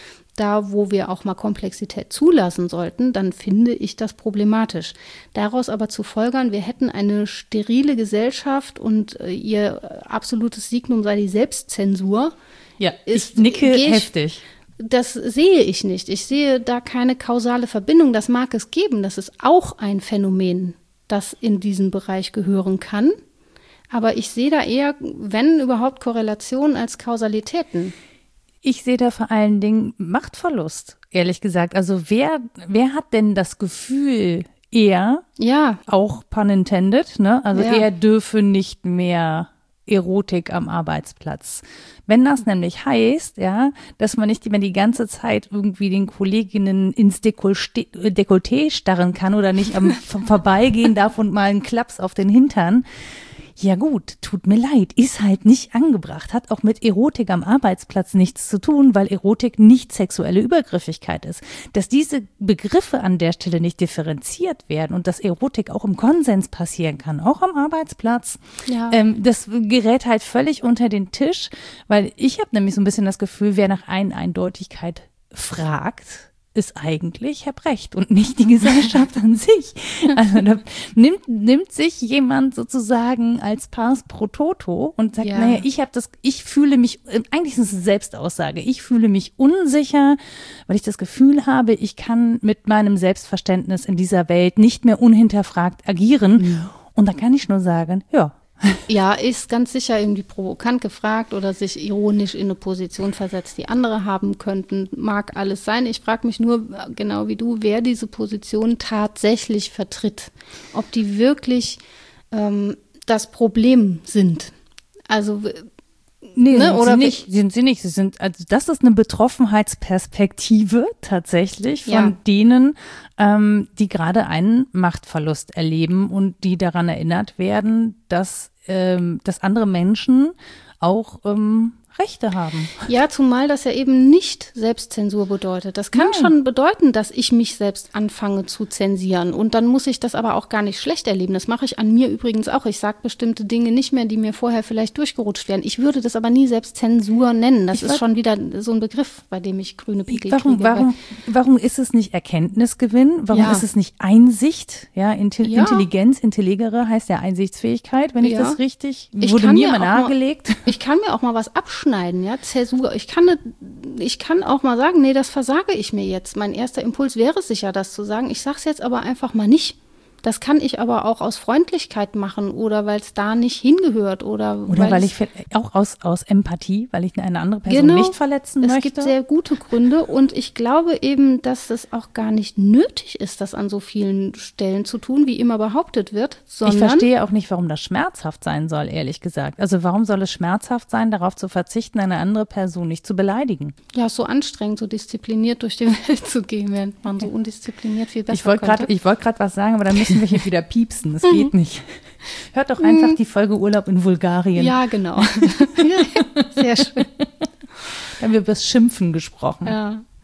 da wo wir auch mal Komplexität zulassen sollten, dann finde ich das problematisch. Daraus aber zu folgern, wir hätten eine sterile Gesellschaft und äh, ihr absolutes Signum sei die Selbstzensur. Ja, ist, ich nicke ich, heftig. Das sehe ich nicht. Ich sehe da keine kausale Verbindung. Das mag es geben. Das ist auch ein Phänomen, das in diesen Bereich gehören kann. Aber ich sehe da eher, wenn überhaupt, Korrelationen als Kausalitäten. Ich sehe da vor allen Dingen Machtverlust, ehrlich gesagt. Also wer, wer hat denn das Gefühl, er, ja. auch pun intended, ne? Also ja. er dürfe nicht mehr Erotik am Arbeitsplatz. Wenn das nämlich heißt, ja, dass man nicht immer die ganze Zeit irgendwie den Kolleginnen ins Dekolleté, Dekolleté starren kann oder nicht am Vorbeigehen darf und mal einen Klaps auf den Hintern. Ja gut, tut mir leid, ist halt nicht angebracht, hat auch mit Erotik am Arbeitsplatz nichts zu tun, weil Erotik nicht sexuelle Übergriffigkeit ist. Dass diese Begriffe an der Stelle nicht differenziert werden und dass Erotik auch im Konsens passieren kann, auch am Arbeitsplatz, ja. ähm, das gerät halt völlig unter den Tisch, weil ich habe nämlich so ein bisschen das Gefühl, wer nach Eindeutigkeit fragt, ist eigentlich Herr Brecht und nicht die Gesellschaft an sich. Also da nimmt, nimmt sich jemand sozusagen als Pars pro toto und sagt, ja. naja, ich habe das, ich fühle mich, eigentlich ist es eine Selbstaussage, ich fühle mich unsicher, weil ich das Gefühl habe, ich kann mit meinem Selbstverständnis in dieser Welt nicht mehr unhinterfragt agieren. Mhm. Und da kann ich nur sagen, ja, Ja, ist ganz sicher irgendwie provokant gefragt oder sich ironisch in eine Position versetzt, die andere haben könnten. Mag alles sein. Ich frage mich nur, genau wie du, wer diese Position tatsächlich vertritt. Ob die wirklich ähm, das Problem sind. Also Nee, ne? sind, Oder sie nicht, sind sie nicht. Sie sind, also das ist eine Betroffenheitsperspektive tatsächlich von ja. denen, ähm, die gerade einen Machtverlust erleben und die daran erinnert werden, dass, ähm, dass andere Menschen auch ähm, Rechte haben. Ja, zumal das ja eben nicht Selbstzensur bedeutet. Das kann Nein. schon bedeuten, dass ich mich selbst anfange zu zensieren. Und dann muss ich das aber auch gar nicht schlecht erleben. Das mache ich an mir übrigens auch. Ich sage bestimmte Dinge nicht mehr, die mir vorher vielleicht durchgerutscht wären. Ich würde das aber nie Selbstzensur nennen. Das ich ist schon wieder so ein Begriff, bei dem ich grüne Pickel warum, kriege. Warum, warum ist es nicht Erkenntnisgewinn? Warum Ja. ist es nicht Einsicht? Ja, Intel- Ja. Intelligenz, Intelligere heißt ja Einsichtsfähigkeit, wenn ich Ja. das richtig, Ich wurde kann mir mir mal auch mal- nahegelegt. Ich kann mir auch mal was abschneiden, ja, Zäsur. Ich kann, ne, ich kann auch mal sagen, nee, das versage ich mir jetzt. Mein erster Impuls wäre sicher, das zu sagen. Ich sage es jetzt aber einfach mal nicht. Das kann ich aber auch aus Freundlichkeit machen oder weil es da nicht hingehört. Oder, Oder weil es- ich auch aus, aus Empathie, weil ich eine andere Person Genau. nicht verletzen Es möchte. gibt sehr gute Gründe und ich glaube eben, dass es auch gar nicht nötig ist, das an so vielen Stellen zu tun, wie immer behauptet wird, sondern Ich verstehe auch nicht, warum das schmerzhaft sein soll, ehrlich gesagt. Also warum soll es schmerzhaft sein, darauf zu verzichten, eine andere Person nicht zu beleidigen? ja, es ist so anstrengend, so diszipliniert durch die Welt zu gehen, während man so undiszipliniert viel besser Ich wollte gerade könnte. ich wollte gerade was sagen, aber dann müssen wir hier wieder piepsen. Das geht nicht. Hört doch einfach die Folge Urlaub in Bulgarien. Ja, genau. Sehr schön. Da haben wir über das Schimpfen gesprochen. Ja.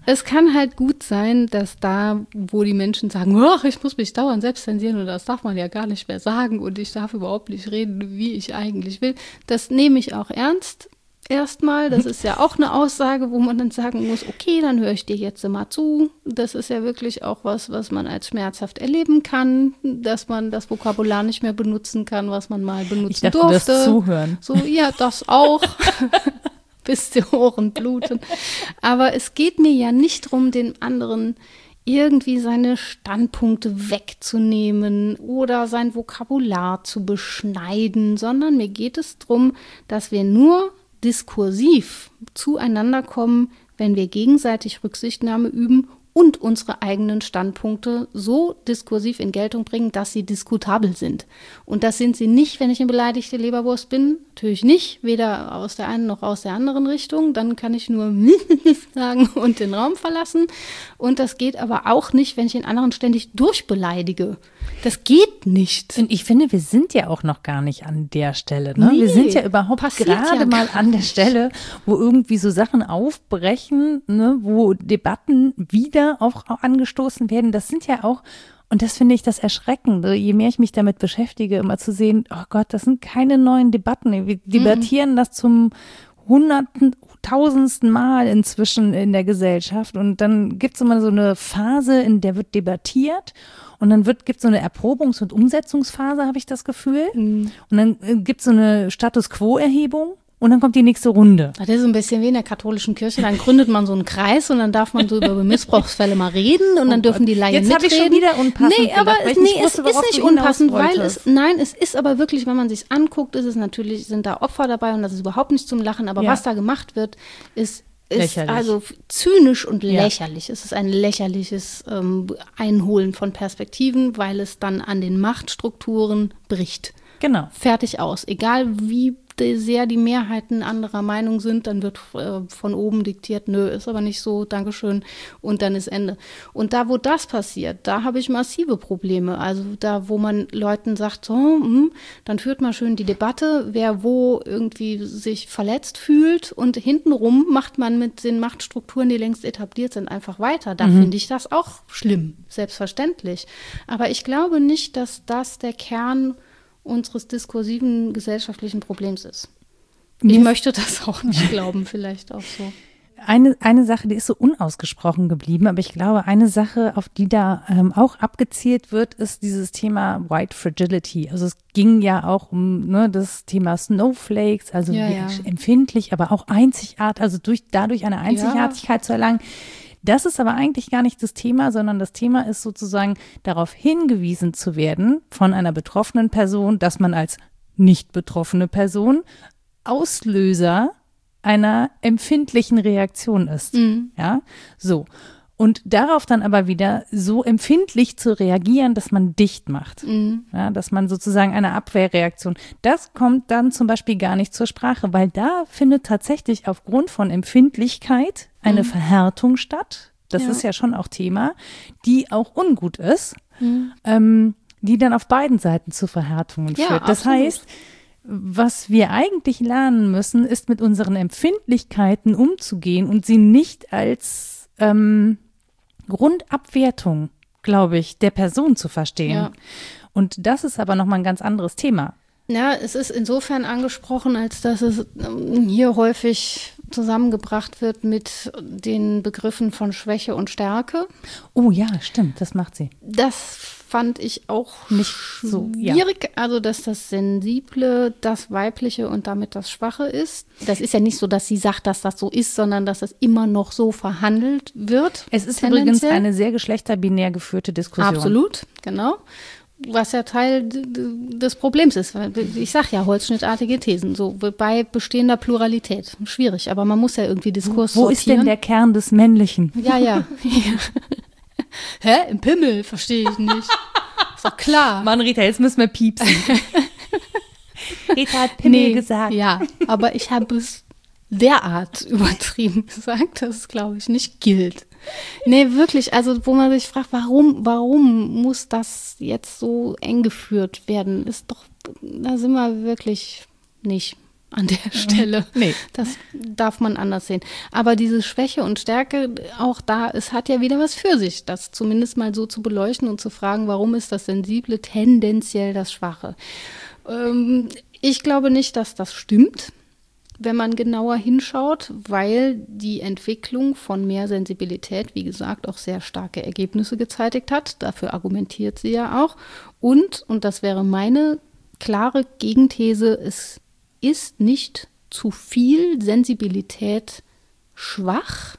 Es kann halt gut sein, dass da, wo die Menschen sagen, ach, ich muss mich dauernd selbst zensieren und das darf man ja gar nicht mehr sagen und ich darf überhaupt nicht reden, wie ich eigentlich will, das nehme ich auch ernst. Erstmal, das ist ja auch eine Aussage, wo man dann sagen muss, okay, dann höre ich dir jetzt mal zu. Das ist ja wirklich auch was, was man als schmerzhaft erleben kann, dass man das Vokabular nicht mehr benutzen kann, was man mal benutzen ich dachte, durfte. Das Zuhören. So, ja, das auch. Bis die Ohren bluten. Aber es geht mir ja nicht darum, den anderen irgendwie seine Standpunkte wegzunehmen oder sein Vokabular zu beschneiden, sondern mir geht es darum, dass wir nur diskursiv zueinander kommen, wenn wir gegenseitig Rücksichtnahme üben und unsere eigenen Standpunkte so diskursiv in Geltung bringen, dass sie diskutabel sind. Und das sind sie nicht, wenn ich eine beleidigte Leberwurst bin. Natürlich nicht, weder aus der einen noch aus der anderen Richtung. Dann kann ich nur sagen und den Raum verlassen. Und das geht aber auch nicht, wenn ich den anderen ständig durchbeleidige. Das geht nicht. Und ich finde, wir sind ja auch noch gar nicht an der Stelle. Ne? Nee, wir sind ja überhaupt gerade ja mal an der Stelle, wo irgendwie so Sachen aufbrechen, ne? Wo Debatten wieder auch angestoßen werden. Das sind ja auch, und das finde ich das Erschreckende, je mehr ich mich damit beschäftige, immer zu sehen, oh Gott, das sind keine neuen Debatten. Wir debattieren mhm. das zum hunderten, tausendsten Mal inzwischen in der Gesellschaft. Und dann gibt es immer so eine Phase, in der wird debattiert. Und dann gibt es so eine Erprobungs- und Umsetzungsphase, habe ich das Gefühl. Mhm. Und dann äh, gibt es so eine Status-Quo-Erhebung. Und dann kommt die nächste Runde. Das ist so ein bisschen wie in der katholischen Kirche. Dann gründet man so einen Kreis und dann darf man so über Missbrauchsfälle mal reden und dann oh dürfen die Laien Jetzt mitreden. Jetzt habe ich schon wieder unpassend Nee, aber gedacht, nee, wusste, es ist nicht unpassend, weil es, nein, es ist aber wirklich, wenn man sich anguckt, ist es natürlich, sind da Opfer dabei und das ist überhaupt nicht zum Lachen. Aber ja. was da gemacht wird, ist ist lächerlich. Also zynisch und lächerlich. Ja. Es ist ein lächerliches ähm, Einholen von Perspektiven, weil es dann an den Machtstrukturen bricht. Genau. Fertig aus. Egal wie sehr die Mehrheiten anderer Meinung sind, dann wird äh, von oben diktiert, nö, ist aber nicht so, Dankeschön, und dann ist Ende. Und da, wo das passiert, da habe ich massive Probleme. Also da, wo man Leuten sagt, so, mh, dann führt mal schön die Debatte, wer wo irgendwie sich verletzt fühlt und hintenrum macht man mit den Machtstrukturen, die längst etabliert sind, einfach weiter. Da mhm. finde ich das auch schlimm, selbstverständlich. Aber ich glaube nicht, dass das der Kern unseres diskursiven gesellschaftlichen Problems ist. Ich möchte das auch nicht glauben, vielleicht auch so. Eine, eine Sache, die ist so unausgesprochen geblieben, aber ich glaube, eine Sache, auf die da ähm, auch abgezielt wird, ist dieses Thema White Fragility. Also es ging ja auch um ne, das Thema Snowflakes, also ja, ja. empfindlich, aber auch einzigartig, also durch, dadurch eine Einzigartigkeit ja. zu erlangen. Das ist aber eigentlich gar nicht das Thema, sondern das Thema ist sozusagen darauf hingewiesen zu werden von einer betroffenen Person, dass man als nicht betroffene Person Auslöser einer empfindlichen Reaktion ist. Mhm. Ja, so. Und darauf dann aber wieder so empfindlich zu reagieren, dass man dicht macht. Mhm. Ja, dass man sozusagen eine Abwehrreaktion, das kommt dann zum Beispiel gar nicht zur Sprache, weil da findet tatsächlich aufgrund von Empfindlichkeit eine mhm. Verhärtung statt. Das ja. ist ja schon auch Thema, die auch ungut ist, mhm. ähm, die dann auf beiden Seiten zu Verhärtungen ja, führt. Das absolut. heißt, was wir eigentlich lernen müssen, ist mit unseren Empfindlichkeiten umzugehen und sie nicht als ähm, Grundabwertung, glaube ich, der Person zu verstehen. Ja. Und das ist aber nochmal ein ganz anderes Thema. Ja, es ist insofern angesprochen, als dass es hier häufig zusammengebracht wird mit den Begriffen von Schwäche und Stärke. Oh ja, stimmt, das macht sie. Das fand ich auch nicht so schwierig, ja. Also dass das Sensible, das Weibliche und damit das Schwache ist. Das ist ja nicht so, dass sie sagt, dass das so ist, sondern dass das immer noch so verhandelt wird. Es ist übrigens eine sehr geschlechterbinär geführte Diskussion. Absolut, genau. Was ja Teil d- d- des Problems ist. Ich sage ja holzschnittartige Thesen, so bei bestehender Pluralität. Schwierig, aber man muss ja irgendwie Diskurs Wo, wo sortieren. ist denn der Kern des Männlichen? Ja, ja. Hä? Im Pimmel? Verstehe ich nicht. Ist doch klar. Mann, Rita, jetzt müssen wir piepsen. Rita hat Pimmel nee, gesagt. Ja, aber ich habe es derart übertrieben gesagt, dass es, glaube ich, nicht gilt. Nee, wirklich, also wo man sich fragt, warum, warum muss das jetzt so eng geführt werden, ist doch, da sind wir wirklich nicht. an der Stelle. Nee. Das darf man anders sehen. Aber diese Schwäche und Stärke, auch da, es hat ja wieder was für sich, das zumindest mal so zu beleuchten und zu fragen, warum ist das Sensible tendenziell das Schwache? Ähm, ich glaube nicht, dass das stimmt, wenn man genauer hinschaut, weil die Entwicklung von mehr Sensibilität, wie gesagt, auch sehr starke Ergebnisse gezeitigt hat. Dafür argumentiert sie ja auch. Und, und das wäre meine klare Gegenthese, es ist nicht zu viel Sensibilität schwach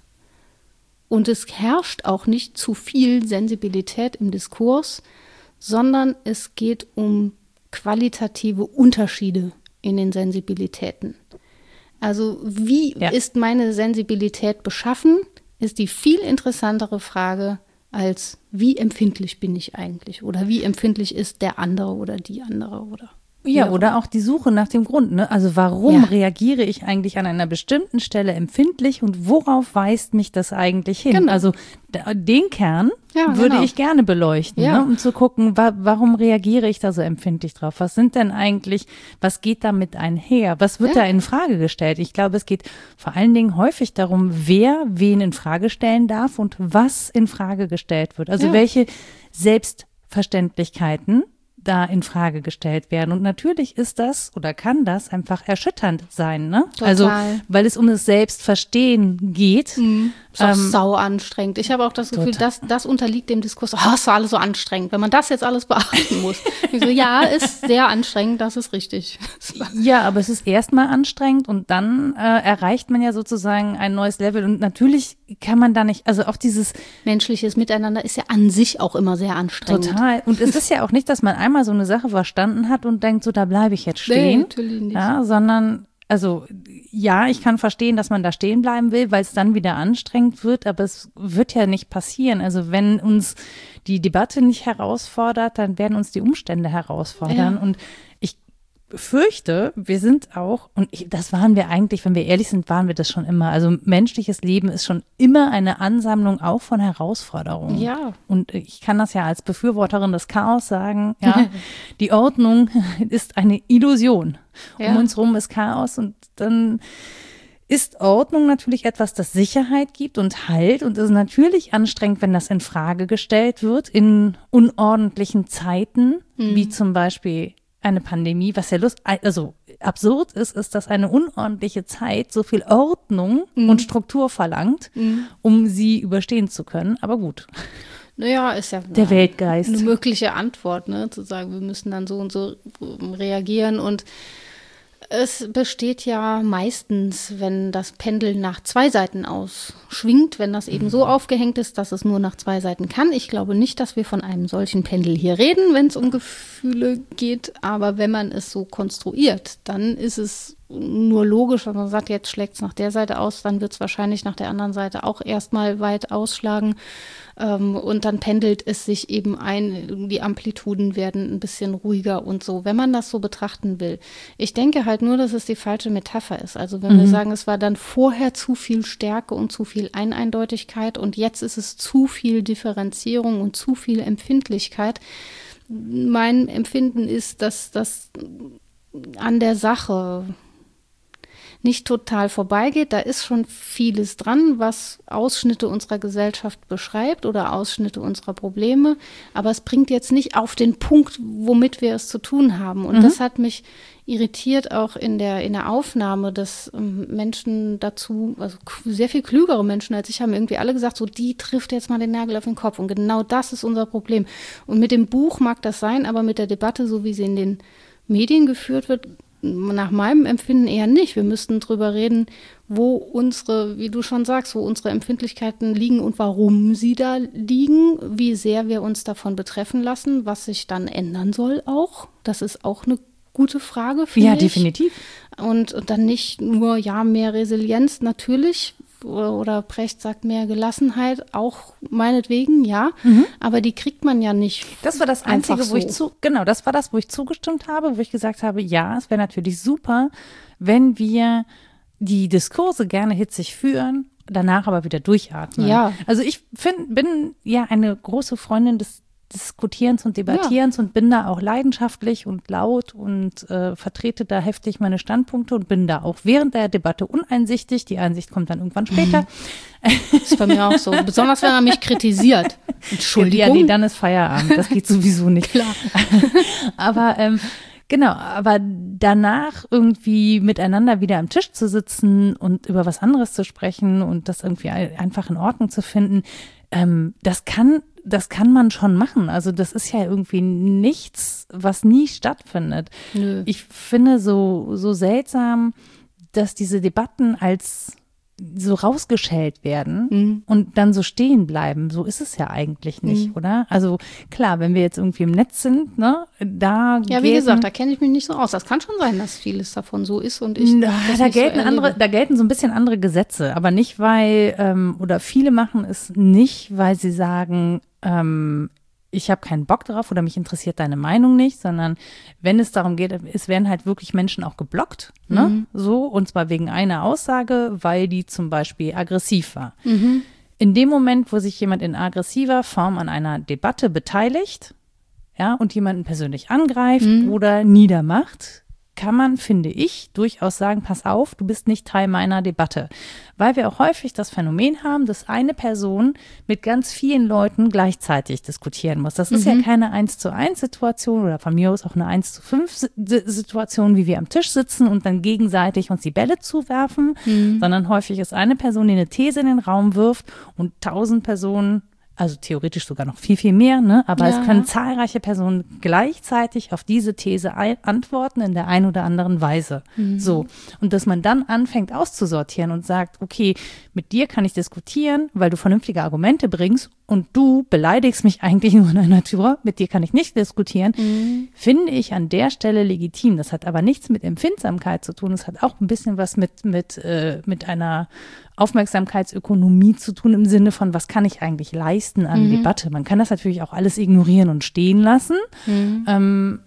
und es herrscht auch nicht zu viel Sensibilität im Diskurs, sondern es geht um qualitative Unterschiede in den Sensibilitäten. Also wie ja. ist meine Sensibilität beschaffen, ist die viel interessantere Frage als wie empfindlich bin ich eigentlich oder wie empfindlich ist der andere oder die andere oder Ja, oder auch die Suche nach dem Grund, ne? Also warum ja. reagiere ich eigentlich an einer bestimmten Stelle empfindlich und worauf weist mich das eigentlich hin? Genau. Also den Kern ja, würde genau. ich gerne beleuchten, ja. ne? Um zu gucken, wa- warum reagiere ich da so empfindlich drauf? Was sind denn eigentlich, was geht damit einher? Was wird ja. da in Frage gestellt? Ich glaube, es geht vor allen Dingen häufig darum, wer wen in Frage stellen darf und was in Frage gestellt wird. Also ja. welche Selbstverständlichkeiten da in Frage gestellt werden. Und natürlich ist das oder kann das einfach erschütternd sein, ne? Total. Also, weil es um das Selbstverstehen geht. Mhm. Ist auch Ähm, sau anstrengend. Ich habe auch das Gefühl, das, das unterliegt dem Diskurs. Oh, ist doch alles so anstrengend, wenn man das jetzt alles beachten muss. Ich so, ja, ist sehr anstrengend, das ist richtig. Ja, aber es ist erstmal anstrengend und dann äh, erreicht man ja sozusagen ein neues Level. Und natürlich kann man da nicht, also auch dieses menschliches Miteinander ist ja an sich auch immer sehr anstrengend. Total. Und es ist ja auch nicht, dass man einmal so eine Sache verstanden hat und denkt, so, da bleibe ich jetzt stehen. Nee, natürlich nicht. Ja, sondern, also, ja, ich kann verstehen, dass man da stehen bleiben will, weil es dann wieder anstrengend wird, aber es wird ja nicht passieren. Also, wenn uns die Debatte nicht herausfordert, dann werden uns die Umstände herausfordern. Ja. Und ich fürchte, wir sind auch, und ich, das waren wir eigentlich, wenn wir ehrlich sind, waren wir das schon immer. Also menschliches Leben ist schon immer eine Ansammlung auch von Herausforderungen. Ja. Und ich kann das ja als Befürworterin des Chaos sagen, ja, die Ordnung ist eine Illusion. Ja. Um uns rum ist Chaos und dann ist Ordnung natürlich etwas, das Sicherheit gibt und Halt und ist natürlich anstrengend, wenn das in Frage gestellt wird in unordentlichen Zeiten, mhm. wie zum Beispiel eine Pandemie, was ja lust, also absurd ist, ist, dass eine unordentliche Zeit so viel Ordnung mhm. und Struktur verlangt, mhm. um sie überstehen zu können. Aber gut. Naja, ist ja der Weltgeist. Eine mögliche Antwort, ne, zu sagen, wir müssen dann so und so reagieren. Und es besteht ja meistens, wenn das Pendel nach zwei Seiten ausschwingt, wenn das eben so aufgehängt ist, dass es nur nach zwei Seiten kann. Ich glaube nicht, dass wir von einem solchen Pendel hier reden, wenn es um Gefühle geht. Aber wenn man es so konstruiert, dann ist es nur logisch, wenn man sagt, jetzt schlägt es nach der Seite aus, dann wird es wahrscheinlich nach der anderen Seite auch erstmal weit ausschlagen. Ähm, und dann pendelt es sich eben ein, die Amplituden werden ein bisschen ruhiger und so, wenn man das so betrachten will. Ich denke halt nur, dass es die falsche Metapher ist. Also wenn mhm. wir sagen, es war dann vorher zu viel Stärke und zu viel Eineindeutigkeit und jetzt ist es zu viel Differenzierung und zu viel Empfindlichkeit. Mein Empfinden ist, dass das an der Sache nicht total vorbeigeht. Da ist schon vieles dran, was Ausschnitte unserer Gesellschaft beschreibt oder Ausschnitte unserer Probleme. Aber es bringt jetzt nicht auf den Punkt, womit wir es zu tun haben. Und mhm. das hat mich irritiert auch in der, in der Aufnahme, dass ähm, Menschen dazu, also sehr viel klügere Menschen als ich, haben irgendwie alle gesagt, so die trifft jetzt mal den Nagel auf den Kopf. Und genau das ist unser Problem. Und mit dem Buch mag das sein, aber mit der Debatte, so wie sie in den Medien geführt wird, nach meinem Empfinden eher nicht. Wir müssten drüber reden, wo unsere, wie du schon sagst, wo unsere Empfindlichkeiten liegen und warum sie da liegen, wie sehr wir uns davon betreffen lassen, was sich dann ändern soll auch. Das ist auch eine gute Frage, finde ich. Ja, definitiv. Und, und dann nicht nur, ja, mehr Resilienz, natürlich, oder, oder Precht sagt mehr Gelassenheit, auch meinetwegen, ja, mhm. aber die kriegt man ja nicht. Das war das Einzige, so. wo ich zu, genau, das war das, wo ich zugestimmt habe, wo ich gesagt habe, ja, es wäre natürlich super, wenn wir die Diskurse gerne hitzig führen, danach aber wieder durchatmen. Ja. Also ich find, bin ja eine große Freundin des Diskutierens und Debattierens ja. und bin da auch leidenschaftlich und laut und äh, vertrete da heftig meine Standpunkte und bin da auch während der Debatte uneinsichtig. Die Einsicht kommt dann irgendwann später. Das ist bei mir auch so. Besonders, wenn er mich kritisiert. Entschuldigung. Ja, nee, dann ist Feierabend. Das geht sowieso nicht. Klar. Aber ähm, genau, aber danach irgendwie miteinander wieder am Tisch zu sitzen und über was anderes zu sprechen und das irgendwie einfach in Ordnung zu finden, ähm, das kann Das kann man schon machen. Also das ist ja irgendwie nichts, was nie stattfindet. Nö. Ich finde so, so seltsam, dass diese Debatten als so rausgeschält werden mhm. und dann so stehen bleiben. So ist es ja eigentlich nicht, mhm. oder? Also klar, wenn wir jetzt irgendwie im Netz sind, ne, da Ja, wie gesagt, da kenne ich mich nicht so aus. Das kann schon sein, dass vieles davon so ist und ich Na, das da nicht gelten so andere, da gelten so ein bisschen andere Gesetze, aber nicht, weil, ähm, oder viele machen es nicht, weil sie sagen, ähm, ich habe keinen Bock drauf oder mich interessiert deine Meinung nicht, sondern wenn es darum geht, es werden halt wirklich Menschen auch geblockt, ne? Mhm. So, und zwar wegen einer Aussage, weil die zum Beispiel aggressiv war. Mhm. In dem Moment, wo sich jemand in aggressiver Form an einer Debatte beteiligt, ja, und jemanden persönlich angreift mhm. oder niedermacht, kann man, finde ich, durchaus sagen, pass auf, du bist nicht Teil meiner Debatte. Weil wir auch häufig das Phänomen haben, dass eine Person mit ganz vielen Leuten gleichzeitig diskutieren muss. Das ist mhm. ja keine eins zu eins Situation oder von mir aus auch eine eins zu fünf Situation, wie wir am Tisch sitzen und dann gegenseitig uns die Bälle zuwerfen, mhm. sondern häufig ist eine Person, die eine These in den Raum wirft und tausend Personen, also theoretisch sogar noch viel, viel mehr, ne? Aber ja. es können zahlreiche Personen gleichzeitig auf diese These ein- antworten in der einen oder anderen Weise. Mhm. So. Und dass man dann anfängt auszusortieren und sagt, okay, mit dir kann ich diskutieren, weil du vernünftige Argumente bringst und du beleidigst mich eigentlich nur in einer Natur, mit dir kann ich nicht diskutieren, mhm. finde ich an der Stelle legitim. Das hat aber nichts mit Empfindsamkeit zu tun. Das hat auch ein bisschen was mit, mit, äh, mit einer Aufmerksamkeitsökonomie zu tun im Sinne von, was kann ich eigentlich leisten an mhm. Debatte. Man kann das natürlich auch alles ignorieren und stehen lassen. Mhm. Ähm,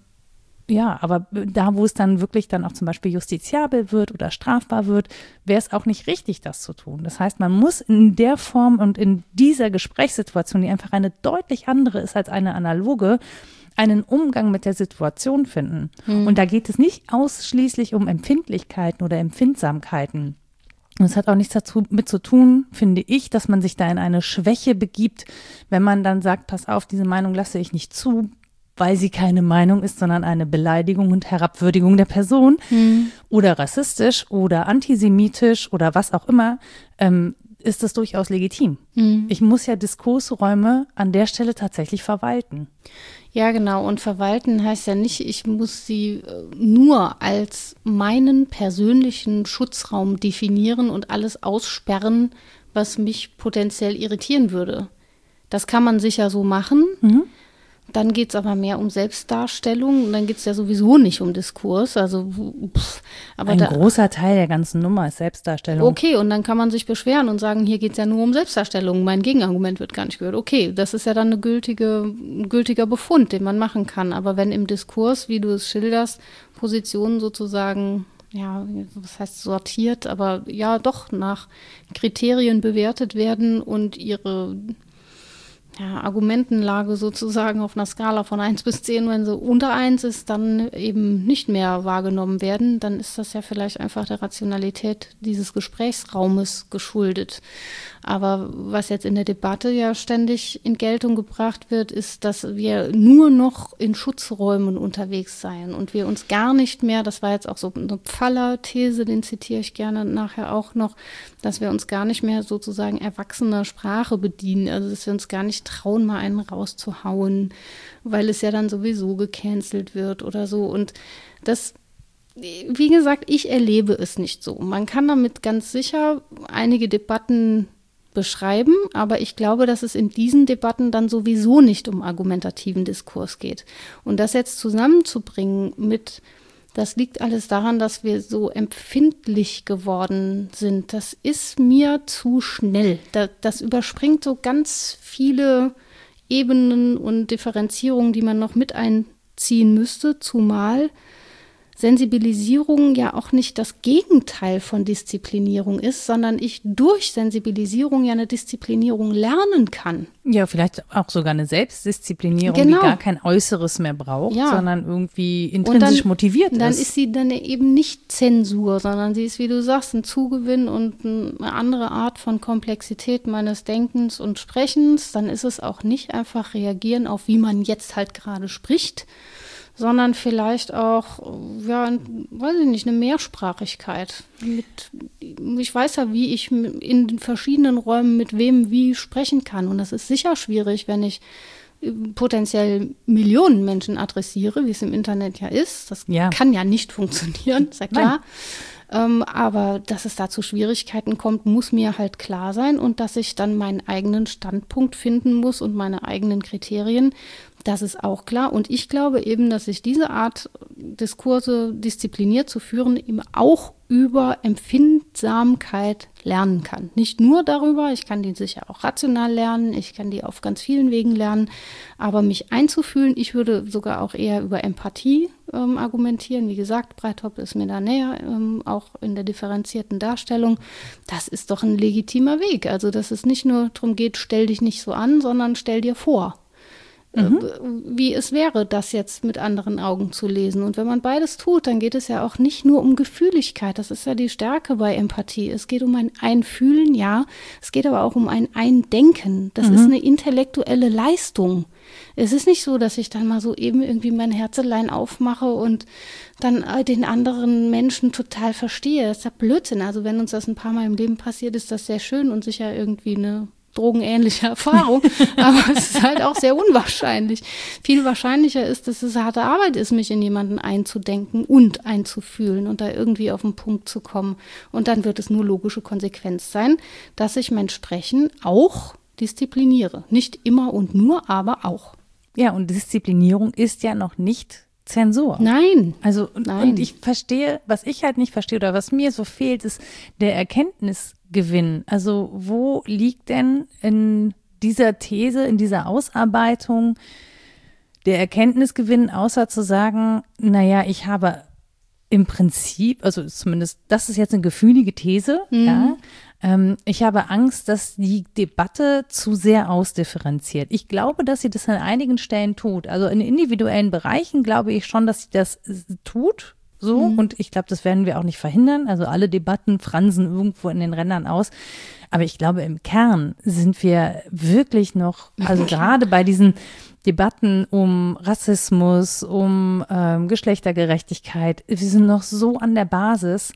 ja, aber da, wo es dann wirklich dann auch zum Beispiel justiziabel wird oder strafbar wird, wäre es auch nicht richtig, das zu tun. Das heißt, man muss in der Form und in dieser Gesprächssituation, die einfach eine deutlich andere ist als eine analoge, einen Umgang mit der Situation finden. Mhm. Und da geht es nicht ausschließlich um Empfindlichkeiten oder Empfindsamkeiten. Und es hat auch nichts dazu mit zu tun, finde ich, dass man sich da in eine Schwäche begibt, wenn man dann sagt, pass auf, diese Meinung lasse ich nicht zu, weil sie keine Meinung ist, sondern eine Beleidigung und Herabwürdigung der Person mhm. oder rassistisch oder antisemitisch oder was auch immer, ähm, ist das durchaus legitim. Mhm. Ich muss ja Diskursräume an der Stelle tatsächlich verwalten. Ja, genau. Und verwalten heißt ja nicht, ich muss sie nur als meinen persönlichen Schutzraum definieren und alles aussperren, was mich potenziell irritieren würde. Das kann man sicher so machen. Mhm. Dann geht es aber mehr um Selbstdarstellung und dann geht es ja sowieso nicht um Diskurs. Also, pff, aber Ein da, großer Teil der ganzen Nummer ist Selbstdarstellung. Okay, und dann kann man sich beschweren und sagen, hier geht es ja nur um Selbstdarstellung. Mein Gegenargument wird gar nicht gehört. Okay, das ist ja dann eine gültige, ein gültiger Befund, den man machen kann. Aber wenn im Diskurs, wie du es schilderst, Positionen sozusagen, ja, was heißt sortiert, aber ja doch nach Kriterien bewertet werden und ihre Ja, Argumentenlage sozusagen auf einer Skala von eins bis zehn, wenn sie unter eins ist, dann eben nicht mehr wahrgenommen werden, dann ist das ja vielleicht einfach der Rationalität dieses Gesprächsraumes geschuldet. Aber was jetzt in der Debatte ja ständig in Geltung gebracht wird, ist, dass wir nur noch in Schutzräumen unterwegs seien und wir uns gar nicht mehr, das war jetzt auch so eine Pfaller-These, den zitiere ich gerne nachher auch noch, dass wir uns gar nicht mehr sozusagen erwachsener Sprache bedienen, also dass wir uns gar nicht trauen, mal einen rauszuhauen, weil es ja dann sowieso gecancelt wird oder so. Und das, wie gesagt, ich erlebe es nicht so. Man kann damit ganz sicher einige Debatten beschreiben, aber ich glaube, dass es in diesen Debatten dann sowieso nicht um argumentativen Diskurs geht. Und das jetzt zusammenzubringen mit, das liegt alles daran, dass wir so empfindlich geworden sind, das ist mir zu schnell. Das, das überspringt so ganz viele Ebenen und Differenzierungen, die man noch mit einziehen müsste, zumal Sensibilisierung ja auch nicht das Gegenteil von Disziplinierung ist, sondern ich durch Sensibilisierung ja eine Disziplinierung lernen kann. Ja, vielleicht auch sogar eine Selbstdisziplinierung, Genau. die gar kein Äußeres mehr braucht, Ja. sondern irgendwie intrinsisch dann, motiviert dann ist. Dann ist sie dann eben nicht Zensur, sondern sie ist, wie du sagst, ein Zugewinn und eine andere Art von Komplexität meines Denkens und Sprechens. Dann ist es auch nicht einfach reagieren auf, wie man jetzt halt gerade spricht, sondern vielleicht auch, ja, weiß ich nicht, eine Mehrsprachigkeit. Mit, ich weiß ja, wie ich in den verschiedenen Räumen mit wem wie sprechen kann. Und das ist sicher schwierig, wenn ich potenziell Millionen Menschen adressiere, wie es im Internet ja ist. Das ja. kann ja nicht funktionieren, ist ja klar. Ähm, aber dass es da zu Schwierigkeiten kommt, muss mir halt klar sein und dass ich dann meinen eigenen Standpunkt finden muss und meine eigenen Kriterien. Das ist auch klar. Und ich glaube eben, dass ich diese Art Diskurse diszipliniert zu führen eben auch über Empfindsamkeit lernen kann. Nicht nur darüber, ich kann die sicher auch rational lernen, ich kann die auf ganz vielen Wegen lernen, aber mich einzufühlen, ich würde sogar auch eher über Empathie ähm, argumentieren. Wie gesagt, Breithaupt ist mir da näher, ähm, auch in der differenzierten Darstellung. Das ist doch ein legitimer Weg. Also, dass es nicht nur darum geht, stell dich nicht so an, sondern stell dir vor. Mhm. Wie es wäre, das jetzt mit anderen Augen zu lesen. Und wenn man beides tut, dann geht es ja auch nicht nur um Gefühligkeit. Das ist ja die Stärke bei Empathie. Es geht um ein Einfühlen, ja. Es geht aber auch um ein Eindenken. Das mhm. ist eine intellektuelle Leistung. Es ist nicht so, dass ich dann mal so eben irgendwie mein Herzelein aufmache und dann den anderen Menschen total verstehe. Das ist ja Blödsinn. Also wenn uns das ein paar Mal im Leben passiert, ist das sehr schön und sicher irgendwie eine drogenähnliche Erfahrung, aber es ist halt auch sehr unwahrscheinlich. Viel wahrscheinlicher ist, dass es harte Arbeit ist, mich in jemanden einzudenken und einzufühlen und da irgendwie auf den Punkt zu kommen. Und dann wird es nur logische Konsequenz sein, dass ich mein Sprechen auch diszipliniere. Nicht immer und nur, aber auch. Ja, und Disziplinierung ist ja noch nicht Zensur. Nein. Also, Nein. Und ich verstehe, was ich halt nicht verstehe oder was mir so fehlt, ist der Erkenntnisgewinn. Also, wo liegt denn in dieser These, in dieser Ausarbeitung der Erkenntnisgewinn, außer zu sagen, naja, ich habe im Prinzip, also zumindest, das ist jetzt eine gefühlige These, mhm. ja, ähm, ich habe Angst, dass die Debatte zu sehr ausdifferenziert. Ich glaube, dass sie das an einigen Stellen tut. Also in individuellen Bereichen glaube ich schon, dass sie das tut. So, mhm. und ich glaube, das werden wir auch nicht verhindern. Also alle Debatten fransen irgendwo in den Rändern aus. Aber ich glaube, im Kern sind wir wirklich noch, also gerade bei diesen Debatten um Rassismus, um ähm, Geschlechtergerechtigkeit, wir sind noch so an der Basis,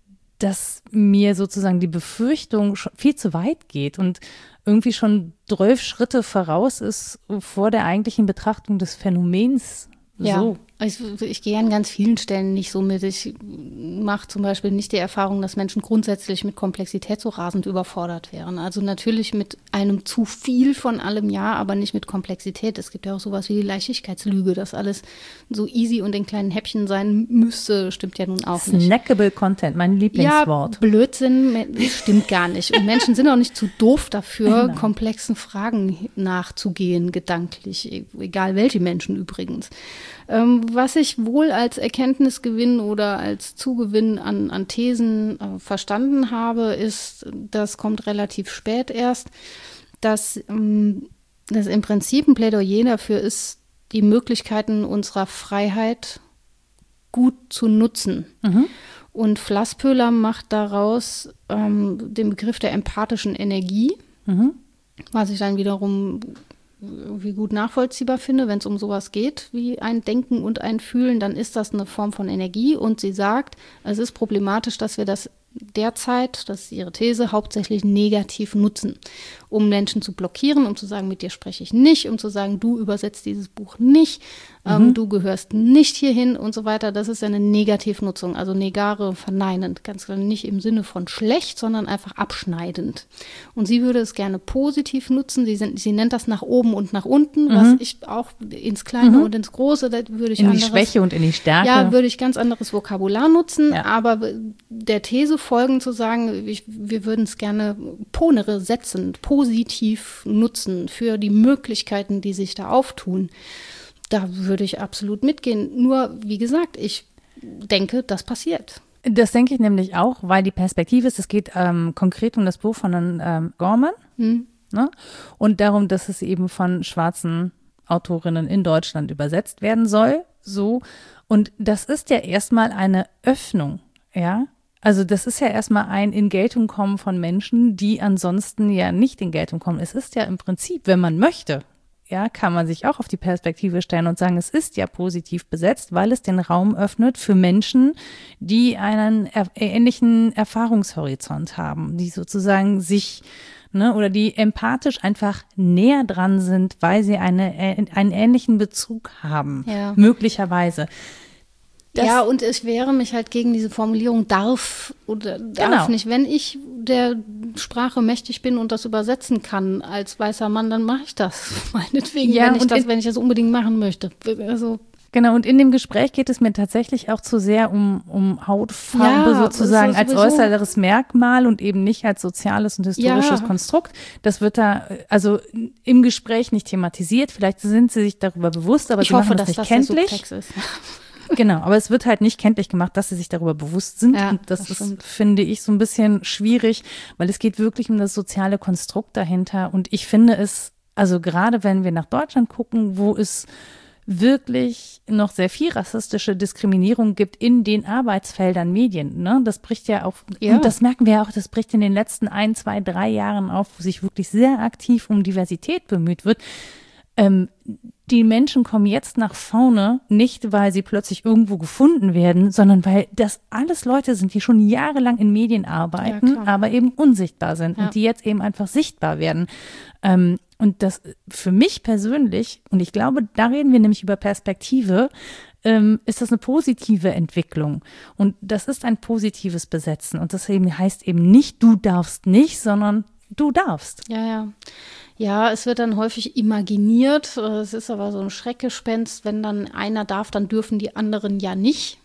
dass mir sozusagen die Befürchtung viel zu weit geht und irgendwie schon zwölf Schritte voraus ist vor der eigentlichen Betrachtung des Phänomens. Ja. So. Ich, ich gehe an ganz vielen Stellen nicht so mit. Ich mache zum Beispiel nicht die Erfahrung, dass Menschen grundsätzlich mit Komplexität so rasend überfordert wären. Also natürlich mit einem zu viel von allem, ja, aber nicht mit Komplexität. Es gibt ja auch sowas wie die Leichtigkeitslüge, dass alles so easy und in kleinen Häppchen sein müsste, stimmt ja nun auch nicht. Snackable Content, mein Lieblingswort. Ja, Blödsinn, stimmt gar nicht. Und Menschen sind auch nicht zu doof dafür, Nein. komplexen Fragen nachzugehen, gedanklich, egal welche Menschen übrigens. Ähm, was ich wohl als Erkenntnisgewinn oder als Zugewinn an, an Thesen äh, verstanden habe, ist, das kommt relativ spät erst, dass ähm, das im Prinzip ein Plädoyer dafür ist, die Möglichkeiten unserer Freiheit gut zu nutzen. Mhm. Und Flasspöhler macht daraus ähm, den Begriff der empathischen Energie, mhm. was ich dann wiederum irgendwie gut nachvollziehbar finde, wenn es um sowas geht, wie ein Denken und ein Fühlen, dann ist das eine Form von Energie. Und sie sagt, es ist problematisch, dass wir das derzeit, das ist ihre These, hauptsächlich negativ nutzen, um Menschen zu blockieren, um zu sagen, mit dir spreche ich nicht, um zu sagen, du übersetzt dieses Buch nicht, mhm. ähm, du gehörst nicht hierhin und so weiter. Das ist ja eine Negativnutzung, also negare, verneinend, ganz klar nicht im Sinne von schlecht, sondern einfach abschneidend. Und sie würde es gerne positiv nutzen. Sie, sind, sie nennt das nach oben und nach unten, mhm. was ich auch ins Kleine mhm. und ins Große, da würde ich in anderes, die Schwäche und in die Stärke. Ja, würde ich ganz anderes Vokabular nutzen, ja. aber der These folgen zu sagen, ich, wir würden es gerne ponere setzend, positiv nutzen für die Möglichkeiten, die sich da auftun. Da würde ich absolut mitgehen. Nur, wie gesagt, ich denke, das passiert. Das denke ich nämlich auch, weil die Perspektive ist, es geht ähm, konkret um das Buch von ähm, Gorman, hm. ne? Und darum, dass es eben von schwarzen Autorinnen in Deutschland übersetzt werden soll, so. Und das ist ja erstmal eine Öffnung, ja. Also das ist ja erstmal ein in Geltung kommen von Menschen, die ansonsten ja nicht in Geltung kommen. Es ist ja im Prinzip, wenn man möchte, ja, kann man sich auch auf die Perspektive stellen und sagen, es ist ja positiv besetzt, weil es den Raum öffnet für Menschen, die einen er- ähnlichen Erfahrungshorizont haben, die sozusagen sich, ne, oder die empathisch einfach näher dran sind, weil sie eine, äh, einen ähnlichen Bezug haben, ja. möglicherweise. Das, ja, und ich wehre mich halt gegen diese Formulierung darf oder darf genau. nicht. Wenn ich der Sprache mächtig bin und das übersetzen kann als weißer Mann, dann mache ich das. Meinetwegen, ja, wenn ich das, in, wenn ich das unbedingt machen möchte. Also genau, und in dem Gespräch geht es mir tatsächlich auch zu sehr um, um Hautfarbe ja, sozusagen als äußeres Merkmal und eben nicht als soziales und historisches ja. Konstrukt. Das wird da also im Gespräch nicht thematisiert. Vielleicht sind sie sich darüber bewusst, aber ich sie hoffe, machen das dass nicht das kenntlich. Der Subtext ist. Genau, aber es wird halt nicht kenntlich gemacht, dass sie sich darüber bewusst sind. Ja, und das, das ist, stimmt. finde ich, so ein bisschen schwierig, weil es geht wirklich um das soziale Konstrukt dahinter. Und ich finde es, also gerade wenn wir nach Deutschland gucken, wo es wirklich noch sehr viel rassistische Diskriminierung gibt in den Arbeitsfeldern Medien. Ne? Das bricht ja auf, ja. und das merken wir auch, das bricht in den letzten ein, zwei, drei Jahren auf, wo sich wirklich sehr aktiv um Diversität bemüht wird. Ähm, die Menschen kommen jetzt nach vorne, nicht weil sie plötzlich irgendwo gefunden werden, sondern weil das alles Leute sind, die schon jahrelang in Medien arbeiten, ja, aber eben unsichtbar sind ja. und die jetzt eben einfach sichtbar werden. Ähm, und das für mich persönlich, und ich glaube, da reden wir nämlich über Perspektive, ähm, ist das eine positive Entwicklung. Und das ist ein positives Besetzen. Und das eben heißt eben nicht, du darfst nicht, sondern du darfst. Ja, ja. Ja, es wird dann häufig imaginiert. Es ist aber so ein Schreckgespenst. Wenn dann einer darf, dann dürfen die anderen ja nicht.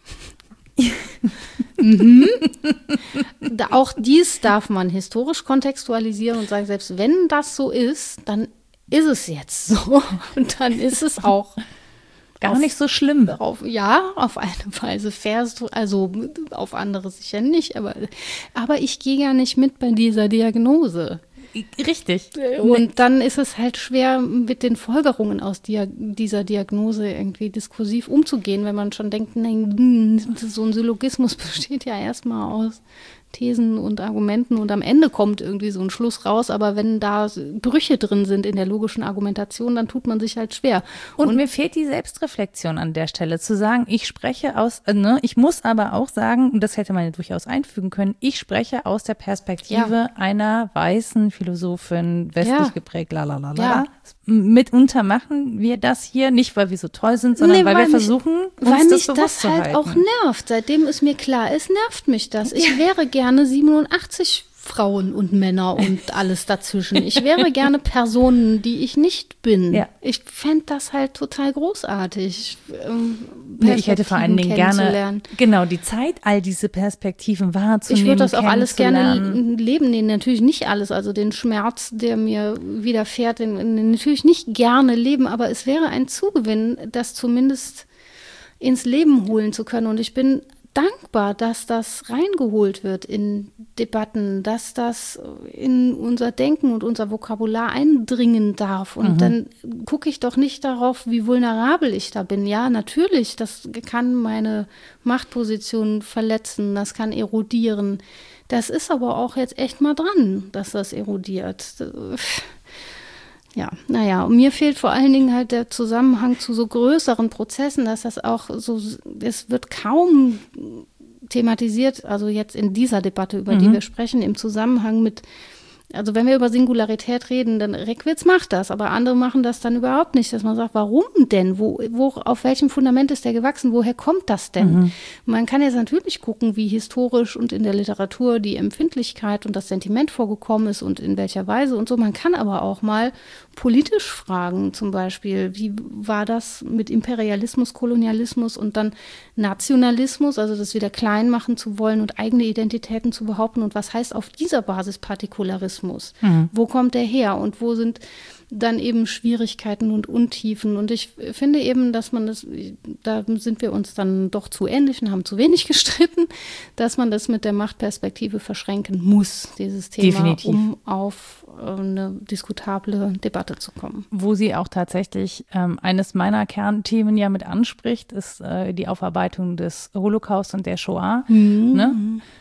mhm. da, auch dies darf man historisch kontextualisieren und sagen, selbst wenn das so ist, dann ist es jetzt so. Und dann ist es auch gar auf, nicht so schlimm. Auf, ja, auf eine Weise fair, also auf andere sicher nicht. Aber, aber ich gehe ja nicht mit bei dieser Diagnose. Richtig. Und dann ist es halt schwer, mit den Folgerungen aus Dia- dieser Diagnose irgendwie diskursiv umzugehen, wenn man schon denkt, nein, so ein Syllogismus besteht ja erstmal aus Thesen und Argumenten und am Ende kommt irgendwie so ein Schluss raus, aber wenn da Brüche drin sind in der logischen Argumentation, dann tut man sich halt schwer. Und, und mir fehlt die Selbstreflexion an der Stelle, zu sagen, ich spreche aus, äh, ne, ich muss aber auch sagen, und das hätte man ja durchaus einfügen können, ich spreche aus der Perspektive ja. einer weißen Philosophin, westlich ja. geprägt, lalalala. Ja. Mitunter machen wir das hier, nicht weil wir so toll sind, sondern nee, weil, weil wir mich, versuchen, uns weil das mich das halt auch nervt. Seitdem es mir klar ist, nervt mich das. Ich wäre gerne siebenundachtzig Frauen und Männer und alles dazwischen. Ich wäre gerne Personen, die ich nicht bin. Ja. Ich fände das halt total großartig. Ähm, ja, ich hätte vor allen Dingen gerne genau die Zeit, all diese Perspektiven wahrzunehmen. Ich würde das auch alles gerne leben, den natürlich nicht alles, also den Schmerz, der mir widerfährt, den, den natürlich nicht gerne leben, aber es wäre ein Zugewinn, das zumindest ins Leben holen zu können. Und ich bin dankbar, dass das reingeholt wird in Debatten, dass das in unser Denken und unser Vokabular eindringen darf. Und mhm. dann gucke ich doch nicht darauf, wie vulnerabel ich da bin. Ja, natürlich, das kann meine Machtposition verletzen, das kann erodieren. Das ist aber auch jetzt echt mal dran, dass das erodiert. Ja, naja, und mir fehlt vor allen Dingen halt der Zusammenhang zu so größeren Prozessen, dass das auch so, es wird kaum thematisiert, also jetzt in dieser Debatte, über mhm. die wir sprechen, im Zusammenhang mit, also wenn wir über Singularität reden, dann Reckwitz macht das, aber andere machen das dann überhaupt nicht, dass man sagt, warum denn? Wo, wo, auf welchem Fundament ist der gewachsen? Woher kommt das denn? Mhm. Man kann jetzt natürlich gucken, wie historisch und in der Literatur die Empfindlichkeit und das Sentiment vorgekommen ist und in welcher Weise und so. Man kann aber auch mal politisch fragen, zum Beispiel, wie war das mit Imperialismus, Kolonialismus und dann Nationalismus, also das wieder klein machen zu wollen und eigene Identitäten zu behaupten und was heißt auf dieser Basis Partikularismus? Sozialismus? Mhm. Wo kommt der her und wo sind dann eben Schwierigkeiten und Untiefen? Und ich finde eben, dass man das, da sind wir uns dann doch zu ähnlich und haben zu wenig gestritten, dass man das mit der Machtperspektive verschränken muss, dieses Thema, definitiv, um auf eine diskutable Debatte zu kommen. Wo sie auch tatsächlich ähm, eines meiner Kernthemen ja mit anspricht, ist äh, die Aufarbeitung des Holocaust und der Shoah, mhm. ne?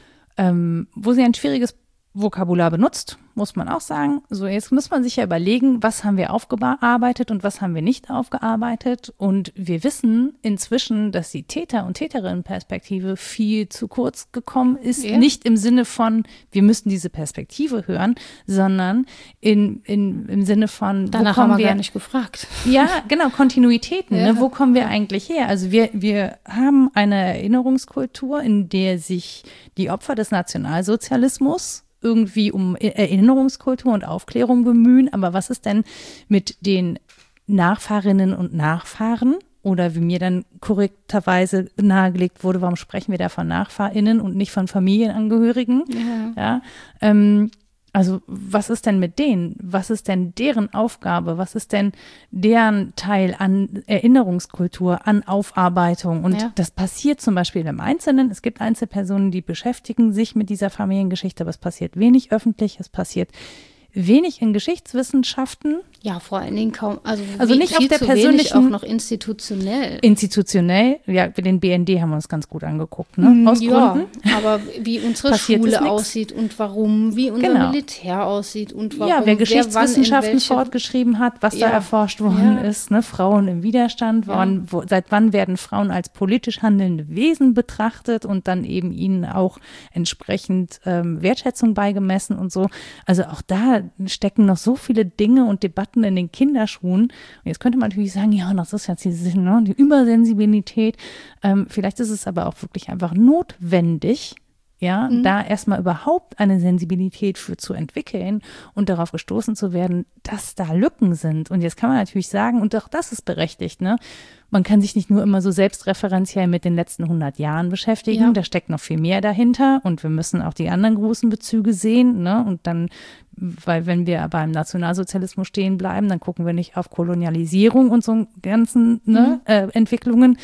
ähm, wo sie ein schwieriges Vokabular benutzt, muss man auch sagen. So, jetzt muss man sich ja überlegen, was haben wir aufgearbeitet und was haben wir nicht aufgearbeitet. Und wir wissen inzwischen, dass die Täter- und Täterinnenperspektive viel zu kurz gekommen ist. Ja. Nicht im Sinne von, wir müssen diese Perspektive hören, sondern in, in, im Sinne von, danach wo kommen haben wir wir gar nicht gefragt. Ja, genau, Kontinuitäten. Ja. Ne? Wo kommen wir eigentlich her? Also wir, wir haben eine Erinnerungskultur, in der sich die Opfer des Nationalsozialismus irgendwie um Erinnerungskultur und Aufklärung bemühen. Aber was ist denn mit den Nachfahrinnen und Nachfahren? Oder wie mir dann korrekterweise nahegelegt wurde, warum sprechen wir da von NachfahrInnen und nicht von Familienangehörigen? Ja. Ja, ähm, also was ist denn mit denen? Was ist denn deren Aufgabe? Was ist denn deren Teil an Erinnerungskultur, an Aufarbeitung? Und ja. das passiert zum Beispiel im Einzelnen. Es gibt Einzelpersonen, die beschäftigen sich mit dieser Familiengeschichte, aber es passiert wenig öffentlich. Es passiert wenig in Geschichtswissenschaften. Ja, vor allen Dingen kaum, also, also wie, nicht viel auf der zu persönlichen, wenig, auch noch institutionell. Institutionell, ja, den B N D haben wir uns ganz gut angeguckt, ne? Aus ja, Gründen. Aber wie unsere Schule aussieht und warum, wie unser genau. Militär aussieht und warum. Ja, wer Geschichtswissenschaften welche, fortgeschrieben hat, was ja, da erforscht worden ja. ist, ne? Frauen im Widerstand, waren, ja. wo, seit wann werden Frauen als politisch handelnde Wesen betrachtet und dann eben ihnen auch entsprechend ähm, Wertschätzung beigemessen und so. Also auch da stecken noch so viele Dinge und Debatten in den Kinderschuhen. Und jetzt könnte man natürlich sagen, ja, das ist jetzt die, ne, die Übersensibilität. Ähm, vielleicht ist es aber auch wirklich einfach notwendig, ja, mhm. da erstmal überhaupt eine Sensibilität für zu entwickeln und darauf gestoßen zu werden, dass da Lücken sind. Und jetzt kann man natürlich sagen, und auch das ist berechtigt, ne? Man kann sich nicht nur immer so selbstreferenziell mit den letzten hundert Jahren beschäftigen, ja. da steckt noch viel mehr dahinter und wir müssen auch die anderen großen Bezüge sehen, ne? Und dann, weil wenn wir beim Nationalsozialismus stehen bleiben, dann gucken wir nicht auf Kolonialisierung und so ganzen ne, mhm. äh, Entwicklungen.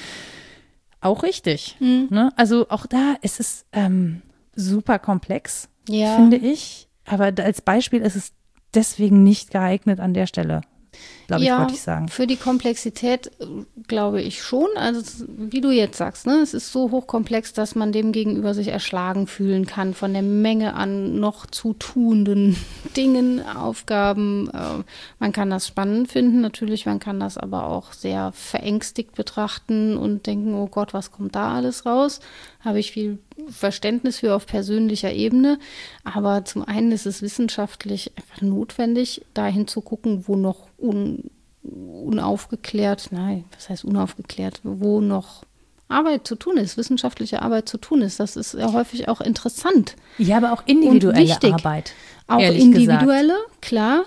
Auch richtig. Mhm. Ne? Also auch da ist es ähm, super komplex, ja. finde ich. Aber als Beispiel ist es deswegen nicht geeignet an der Stelle. Glaube ich, ja, wollte ich sagen. Für die Komplexität glaube ich schon. Also wie du jetzt sagst, ne, es ist so hochkomplex, dass man dem gegenüber sich erschlagen fühlen kann von der Menge an noch zu tuenden Dingen, Aufgaben. Äh, man kann das spannend finden, natürlich, man kann das aber auch sehr verängstigt betrachten und denken, oh Gott, was kommt da alles raus? Habe ich viel Verständnis für auf persönlicher Ebene. Aber zum einen ist es wissenschaftlich einfach notwendig, dahin zu gucken, wo noch un, unaufgeklärt, nein, was heißt unaufgeklärt, wo noch Arbeit zu tun ist, wissenschaftliche Arbeit zu tun ist. Das ist ja häufig auch interessant. Ja, aber auch individuelle Arbeit. Auch individuelle, gesagt. Klar.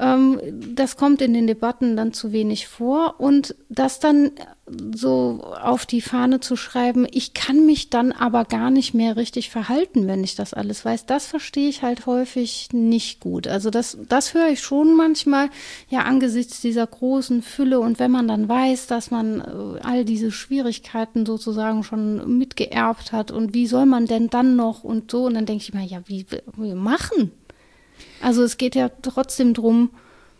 Das kommt in den Debatten dann zu wenig vor und das dann so auf die Fahne zu schreiben, ich kann mich dann aber gar nicht mehr richtig verhalten, wenn ich das alles weiß, das verstehe ich halt häufig nicht gut. Also das, das höre ich schon manchmal, ja, angesichts dieser großen Fülle und wenn man dann weiß, dass man all diese Schwierigkeiten sozusagen schon mitgeerbt hat und wie soll man denn dann noch und so und dann denke ich mir, ja, wie wir machen? Also es geht ja trotzdem darum,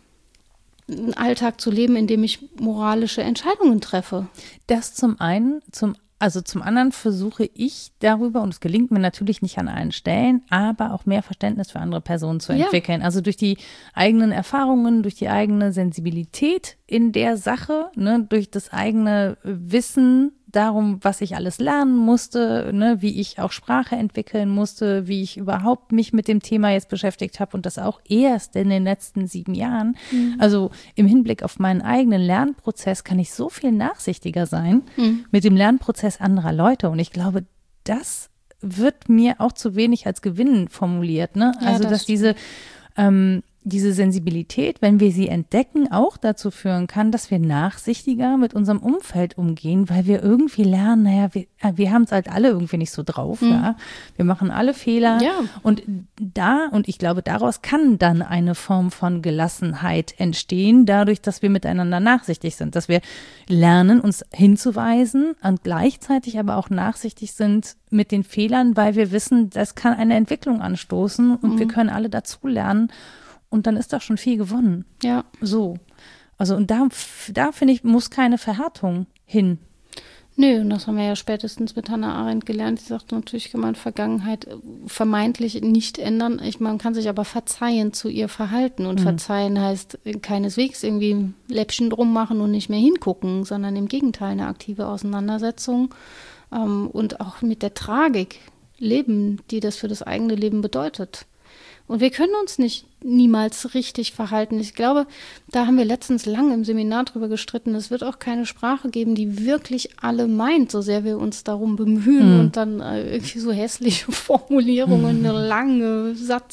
einen Alltag zu leben, in dem ich moralische Entscheidungen treffe. Das zum einen, zum Also zum anderen versuche ich darüber, und es gelingt mir natürlich nicht an allen Stellen, aber auch mehr Verständnis für andere Personen zu entwickeln. Ja. Also durch die eigenen Erfahrungen, durch die eigene Sensibilität in der Sache, ne, durch das eigene Wissen darum, was ich alles lernen musste, ne, wie ich auch Sprache entwickeln musste, wie ich überhaupt mich mit dem Thema jetzt beschäftigt habe und das auch erst in den letzten sieben Jahren. Mhm. Also im Hinblick auf meinen eigenen Lernprozess kann ich so viel nachsichtiger sein mhm. mit dem Lernprozess anderer Leute und ich glaube, das wird mir auch zu wenig als Gewinn formuliert, ne? Ja, also, das dass stimmt. diese ähm, diese Sensibilität, wenn wir sie entdecken, auch dazu führen kann, dass wir nachsichtiger mit unserem Umfeld umgehen, weil wir irgendwie lernen, naja, wir, wir haben es halt alle irgendwie nicht so drauf, mhm. ja. Wir machen alle Fehler ja. und da, und ich glaube, daraus kann dann eine Form von Gelassenheit entstehen, dadurch, dass wir miteinander nachsichtig sind, dass wir lernen, uns hinzuweisen und gleichzeitig aber auch nachsichtig sind mit den Fehlern, weil wir wissen, das kann eine Entwicklung anstoßen und mhm. wir können alle dazulernen. Und dann ist doch schon viel gewonnen. Ja. So. Also und da, da finde ich, muss keine Verhärtung hin. Nö, und das haben wir ja spätestens mit Hannah Arendt gelernt. Sie sagt, natürlich kann man Vergangenheit vermeintlich nicht ändern. Ich, man kann sich aber verzeihen zu ihr Verhalten. Und mhm. verzeihen heißt keineswegs irgendwie ein Läppchen drum machen und nicht mehr hingucken, sondern im Gegenteil eine aktive Auseinandersetzung ähm, und auch mit der Tragik leben, die das für das eigene Leben bedeutet. Und wir können uns nicht niemals richtig verhalten. Ich glaube, da haben wir letztens lang im Seminar drüber gestritten. Es wird auch keine Sprache geben, die wirklich alle meint, so sehr wir uns darum bemühen mhm. und dann äh, irgendwie so hässliche Formulierungen, mhm. lange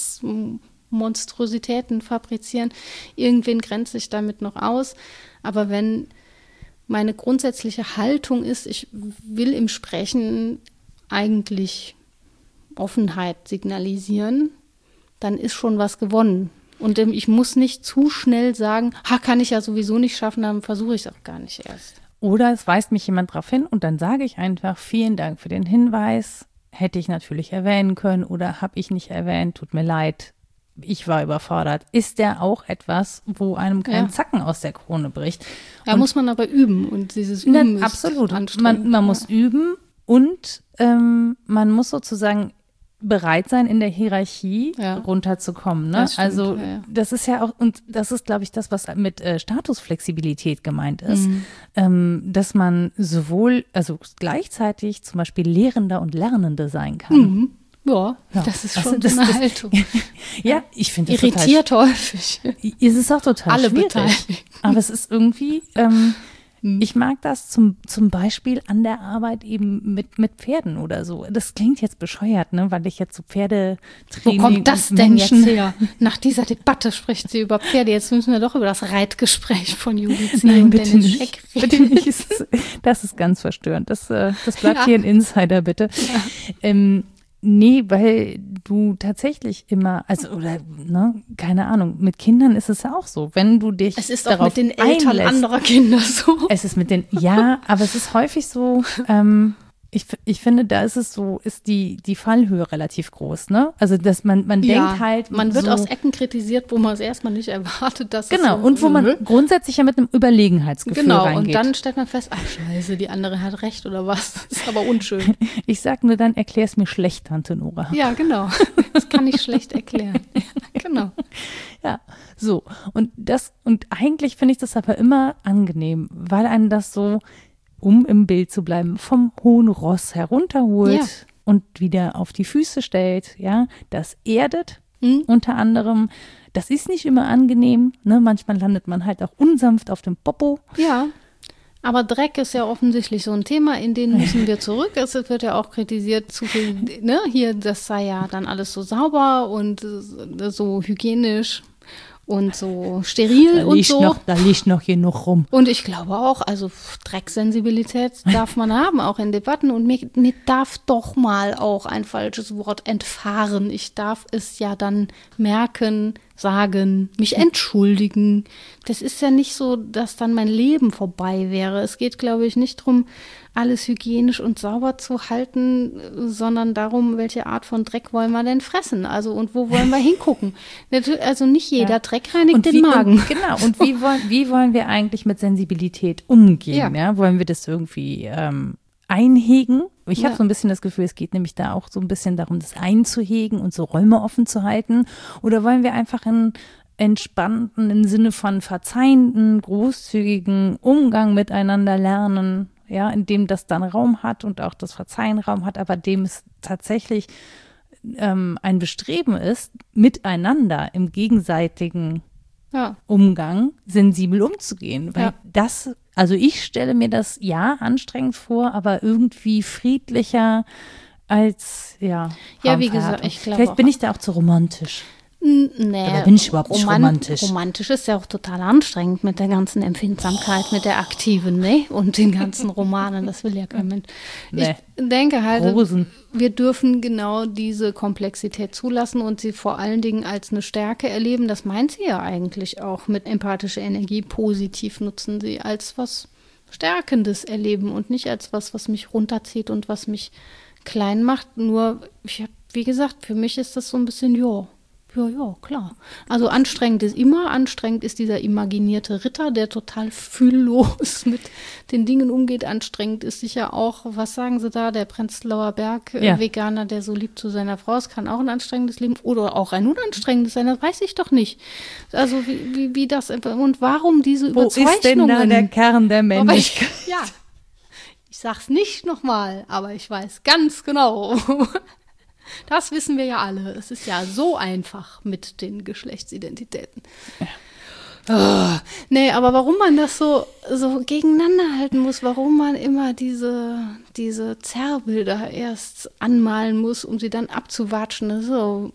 Satzmonstrositäten fabrizieren. Irgendwen grenzt sich damit noch aus. Aber wenn meine grundsätzliche Haltung ist, ich will im Sprechen eigentlich Offenheit signalisieren, dann ist schon was gewonnen. Und ähm, ich muss nicht zu schnell sagen, ha, kann ich ja sowieso nicht schaffen, dann versuche ich es auch gar nicht erst. Oder es weist mich jemand darauf hin und dann sage ich einfach, vielen Dank für den Hinweis, hätte ich natürlich erwähnen können oder habe ich nicht erwähnt, tut mir leid, ich war überfordert. Ist der auch etwas, wo einem kein ja. Zacken aus der Krone bricht? Ja, und muss man aber üben und dieses Üben na, absolut. ist anstrengend. Man, man ja. muss üben und ähm, man muss sozusagen bereit sein, in der Hierarchie ja. runterzukommen. Ne? Das stimmt, also ja, ja. das ist ja auch, und das ist, glaube ich, das, was mit äh, Statusflexibilität gemeint ist, mhm. ähm, dass man sowohl, also gleichzeitig zum Beispiel Lehrender und Lernende sein kann. Mhm. Ja, ja, das ist schon also, das, eine Haltung. Ja, ich finde das irritiert total, häufig. Es ist auch total Alle schwierig. Beteiligten. Aber es ist irgendwie, ähm, ich mag das zum, zum Beispiel an der Arbeit eben mit, mit Pferden oder so. Das klingt jetzt bescheuert, ne, weil ich jetzt so Pferdetraining Wo kommt das denn jetzt her? Nach dieser Debatte spricht sie über Pferde. Jetzt müssen wir doch über das Reitgespräch von Judith Nein, und bitte Dennis nicht. Scheck Bitte nicht. Das ist ganz verstörend. Das, das bleibt ja. hier ein Insider, bitte. Ja. Ähm, Nee, weil du tatsächlich immer, also oder, ne, keine Ahnung, mit Kindern ist es ja auch so, wenn du dich Es ist darauf auch mit den Eltern einlässt, anderer Kinder so. Es ist mit den, ja, aber es ist häufig so, ähm, ich, ich finde, da ist es so, ist die, die Fallhöhe relativ groß, ne? Also, dass man, man ja, denkt halt. Man wird so, aus Ecken kritisiert, wo man es erstmal nicht erwartet, dass Genau, es so, und wo man grundsätzlich ja mit einem Überlegenheitsgefühl genau, reingeht. Genau, und dann stellt man fest, ach scheiße, die andere hat recht oder was. Das ist aber unschön. Ich sag nur, dann erklär es mir schlecht, Tante Nora. Ja, genau. Das kann ich schlecht erklären. Genau. Ja, so. Und das, und eigentlich finde ich das aber immer angenehm, weil einen das so, um im Bild zu bleiben, vom hohen Ross herunterholt ja. und wieder auf die Füße stellt, ja, das erdet mhm. unter anderem. Das ist nicht immer angenehm, ne? Manchmal landet man halt auch unsanft auf dem Popo. Ja, aber Dreck ist ja offensichtlich so ein Thema, in den müssen wir zurück. Es wird ja auch kritisiert, zu viel, ne, hier, das sei ja dann alles so sauber und so hygienisch. Und so steril da und so. Noch, da liegt noch genug rum. Und ich glaube auch, also Drecksensibilität darf man haben, auch in Debatten. Und mir, mir darf doch mal auch ein falsches Wort entfahren. Ich darf es ja dann merken, sagen, mich entschuldigen. Das ist ja nicht so, dass dann mein Leben vorbei wäre. Es geht, glaube ich, nicht darum, alles hygienisch und sauber zu halten, sondern darum, welche Art von Dreck wollen wir denn fressen? Also und wo wollen wir hingucken? Also nicht jeder ja. Dreck reinigt und den wie, Magen. Und, genau, und wie wollen, wie wollen wir eigentlich mit Sensibilität umgehen? Ja. Ja? Wollen wir das irgendwie ähm, einhegen? Ich Ja. habe so ein bisschen das Gefühl, es geht nämlich da auch so ein bisschen darum, das einzuhegen und so Räume offen zu halten. Oder wollen wir einfach einen entspannten, im Sinne von verzeihenden, großzügigen Umgang miteinander lernen, ja, in dem das dann Raum hat und auch das Verzeihen Raum hat, aber dem es tatsächlich ähm, ein Bestreben ist, miteinander im gegenseitigen Ja. Umgang sensibel umzugehen. Weil Ja. das, also ich stelle mir das ja anstrengend vor, aber irgendwie friedlicher als, ja, Ja, wie Raumverhärtung. gesagt, ich glaube Vielleicht auch. bin ich da auch zu romantisch. Nee, Oder bin ich überhaupt nicht roman- romantisch? Romantisch ist ja auch total anstrengend mit der ganzen Empfindsamkeit, mit der aktiven, ne? Und den ganzen Romanen, das will ja kein Mensch. Nee. Ich denke halt, Rosen. wir dürfen genau diese Komplexität zulassen und sie vor allen Dingen als eine Stärke erleben. Das meint sie ja eigentlich auch mit empathischer Energie positiv nutzen, sie als was Stärkendes erleben und nicht als was, was mich runterzieht und was mich klein macht. Nur, ich hab, wie gesagt, für mich ist das so ein bisschen, ja, ja, ja, klar. Also anstrengend ist immer, anstrengend ist dieser imaginierte Ritter, der total fühllos mit den Dingen umgeht. Anstrengend ist sicher auch, was sagen sie da, der Prenzlauer Berg-Veganer, Ja. der so lieb zu seiner Frau ist, kann auch ein anstrengendes Leben oder auch ein unanstrengendes sein, das weiß ich doch nicht. Also wie, wie, wie das, und warum diese Wo Überzeichnungen? ist denn da der Kern der Aber Männlichkeit? ich, ja, ich sag's nicht nochmal, aber ich weiß ganz genau. Das wissen wir ja alle. Es ist ja so einfach mit den Geschlechtsidentitäten. Ja. Oh, nee, aber warum man das so, so gegeneinander halten muss, warum man immer diese, diese Zerrbilder erst anmalen muss, um sie dann abzuwatschen, das ist so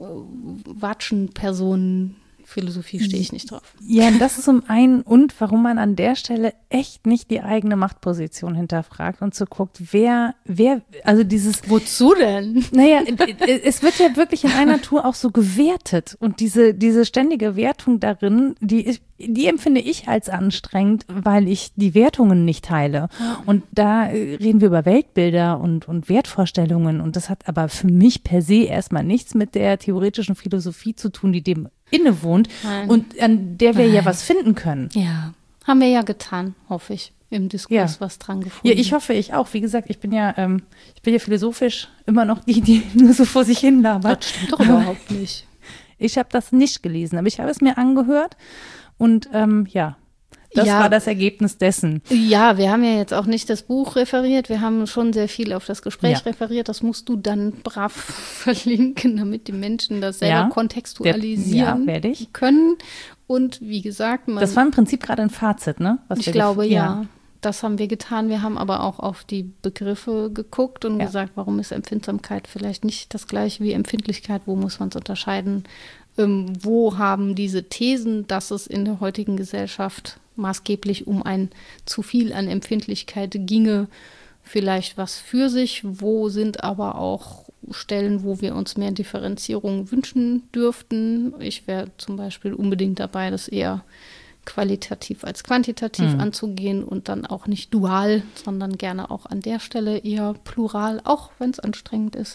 Watschen-Personen. Philosophie stehe ich nicht drauf. Ja, das zum einen und warum man an der Stelle echt nicht die eigene Machtposition hinterfragt und so guckt, wer, wer, also dieses. Wozu denn? Naja, es wird ja wirklich in einer Tour auch so gewertet und diese, diese ständige Wertung darin, die ist, die empfinde ich als anstrengend, weil ich die Wertungen nicht teile. Und da reden wir über Weltbilder und, und Wertvorstellungen und das hat aber für mich per se erstmal nichts mit der theoretischen Philosophie zu tun, die dem innewohnt Nein. und an der wir Nein. ja was finden können. Ja, haben wir ja getan, hoffe ich, im Diskurs Ja. was dran gefunden. Ja, ich hoffe, ich auch. Wie gesagt, ich bin ja, ähm, ich bin ja philosophisch immer noch die, die nur so vor sich hin labert. Das stimmt doch überhaupt nicht. Ich habe das nicht gelesen, aber ich habe es mir angehört und ähm, ja, das Ja. war das Ergebnis dessen. Ja, wir haben ja jetzt auch nicht das Buch referiert, wir haben schon sehr viel auf das Gespräch Ja. referiert. Das musst du dann brav verlinken, damit die Menschen das selber Ja. kontextualisieren Der- ja, werde ich. können. Und wie gesagt, man, Das war im Prinzip gerade ein Fazit, ne? Was ich wir glaube, gef- ja. Das haben wir getan. Wir haben aber auch auf die Begriffe geguckt und Ja. gesagt, warum ist Empfindsamkeit vielleicht nicht das gleiche wie Empfindlichkeit? Wo muss man es unterscheiden? Ähm, wo haben diese Thesen, dass es in der heutigen Gesellschaft maßgeblich um ein zu viel an Empfindlichkeit ginge, vielleicht was für sich? Wo sind aber auch Stellen, wo wir uns mehr Differenzierung wünschen dürften? Ich wäre zum Beispiel unbedingt dabei, das eher qualitativ als quantitativ Mhm. anzugehen und dann auch nicht dual, sondern gerne auch an der Stelle eher plural, auch wenn es anstrengend ist.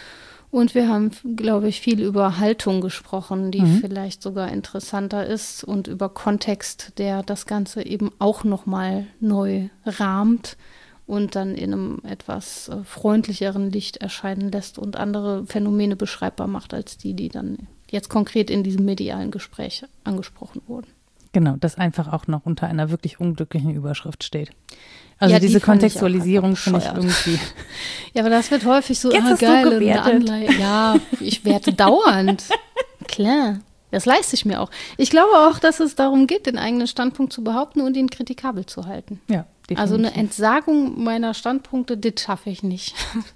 Und wir haben, glaube ich, viel über Haltung gesprochen, die Mhm. vielleicht sogar interessanter ist und über Kontext, der das Ganze eben auch nochmal neu rahmt und dann in einem etwas äh, freundlicheren Licht erscheinen lässt und andere Phänomene beschreibbar macht als die, die dann jetzt konkret in diesem medialen Gespräch angesprochen wurden. Genau, das einfach auch noch unter einer wirklich unglücklichen Überschrift steht. Also Ja, die diese fand ich auch Kontextualisierung einfach finde ich bescheuert. irgendwie. Ja, aber das wird häufig so, Jetzt ah, hast du geil, eine gewertet. Anleihe. Ja, ich werte dauernd. Klar, das leiste ich mir auch. Ich glaube auch, dass es darum geht, den eigenen Standpunkt zu behaupten und ihn kritikabel zu halten. Ja, definitiv. Also eine Entsagung meiner Standpunkte, das schaffe ich nicht.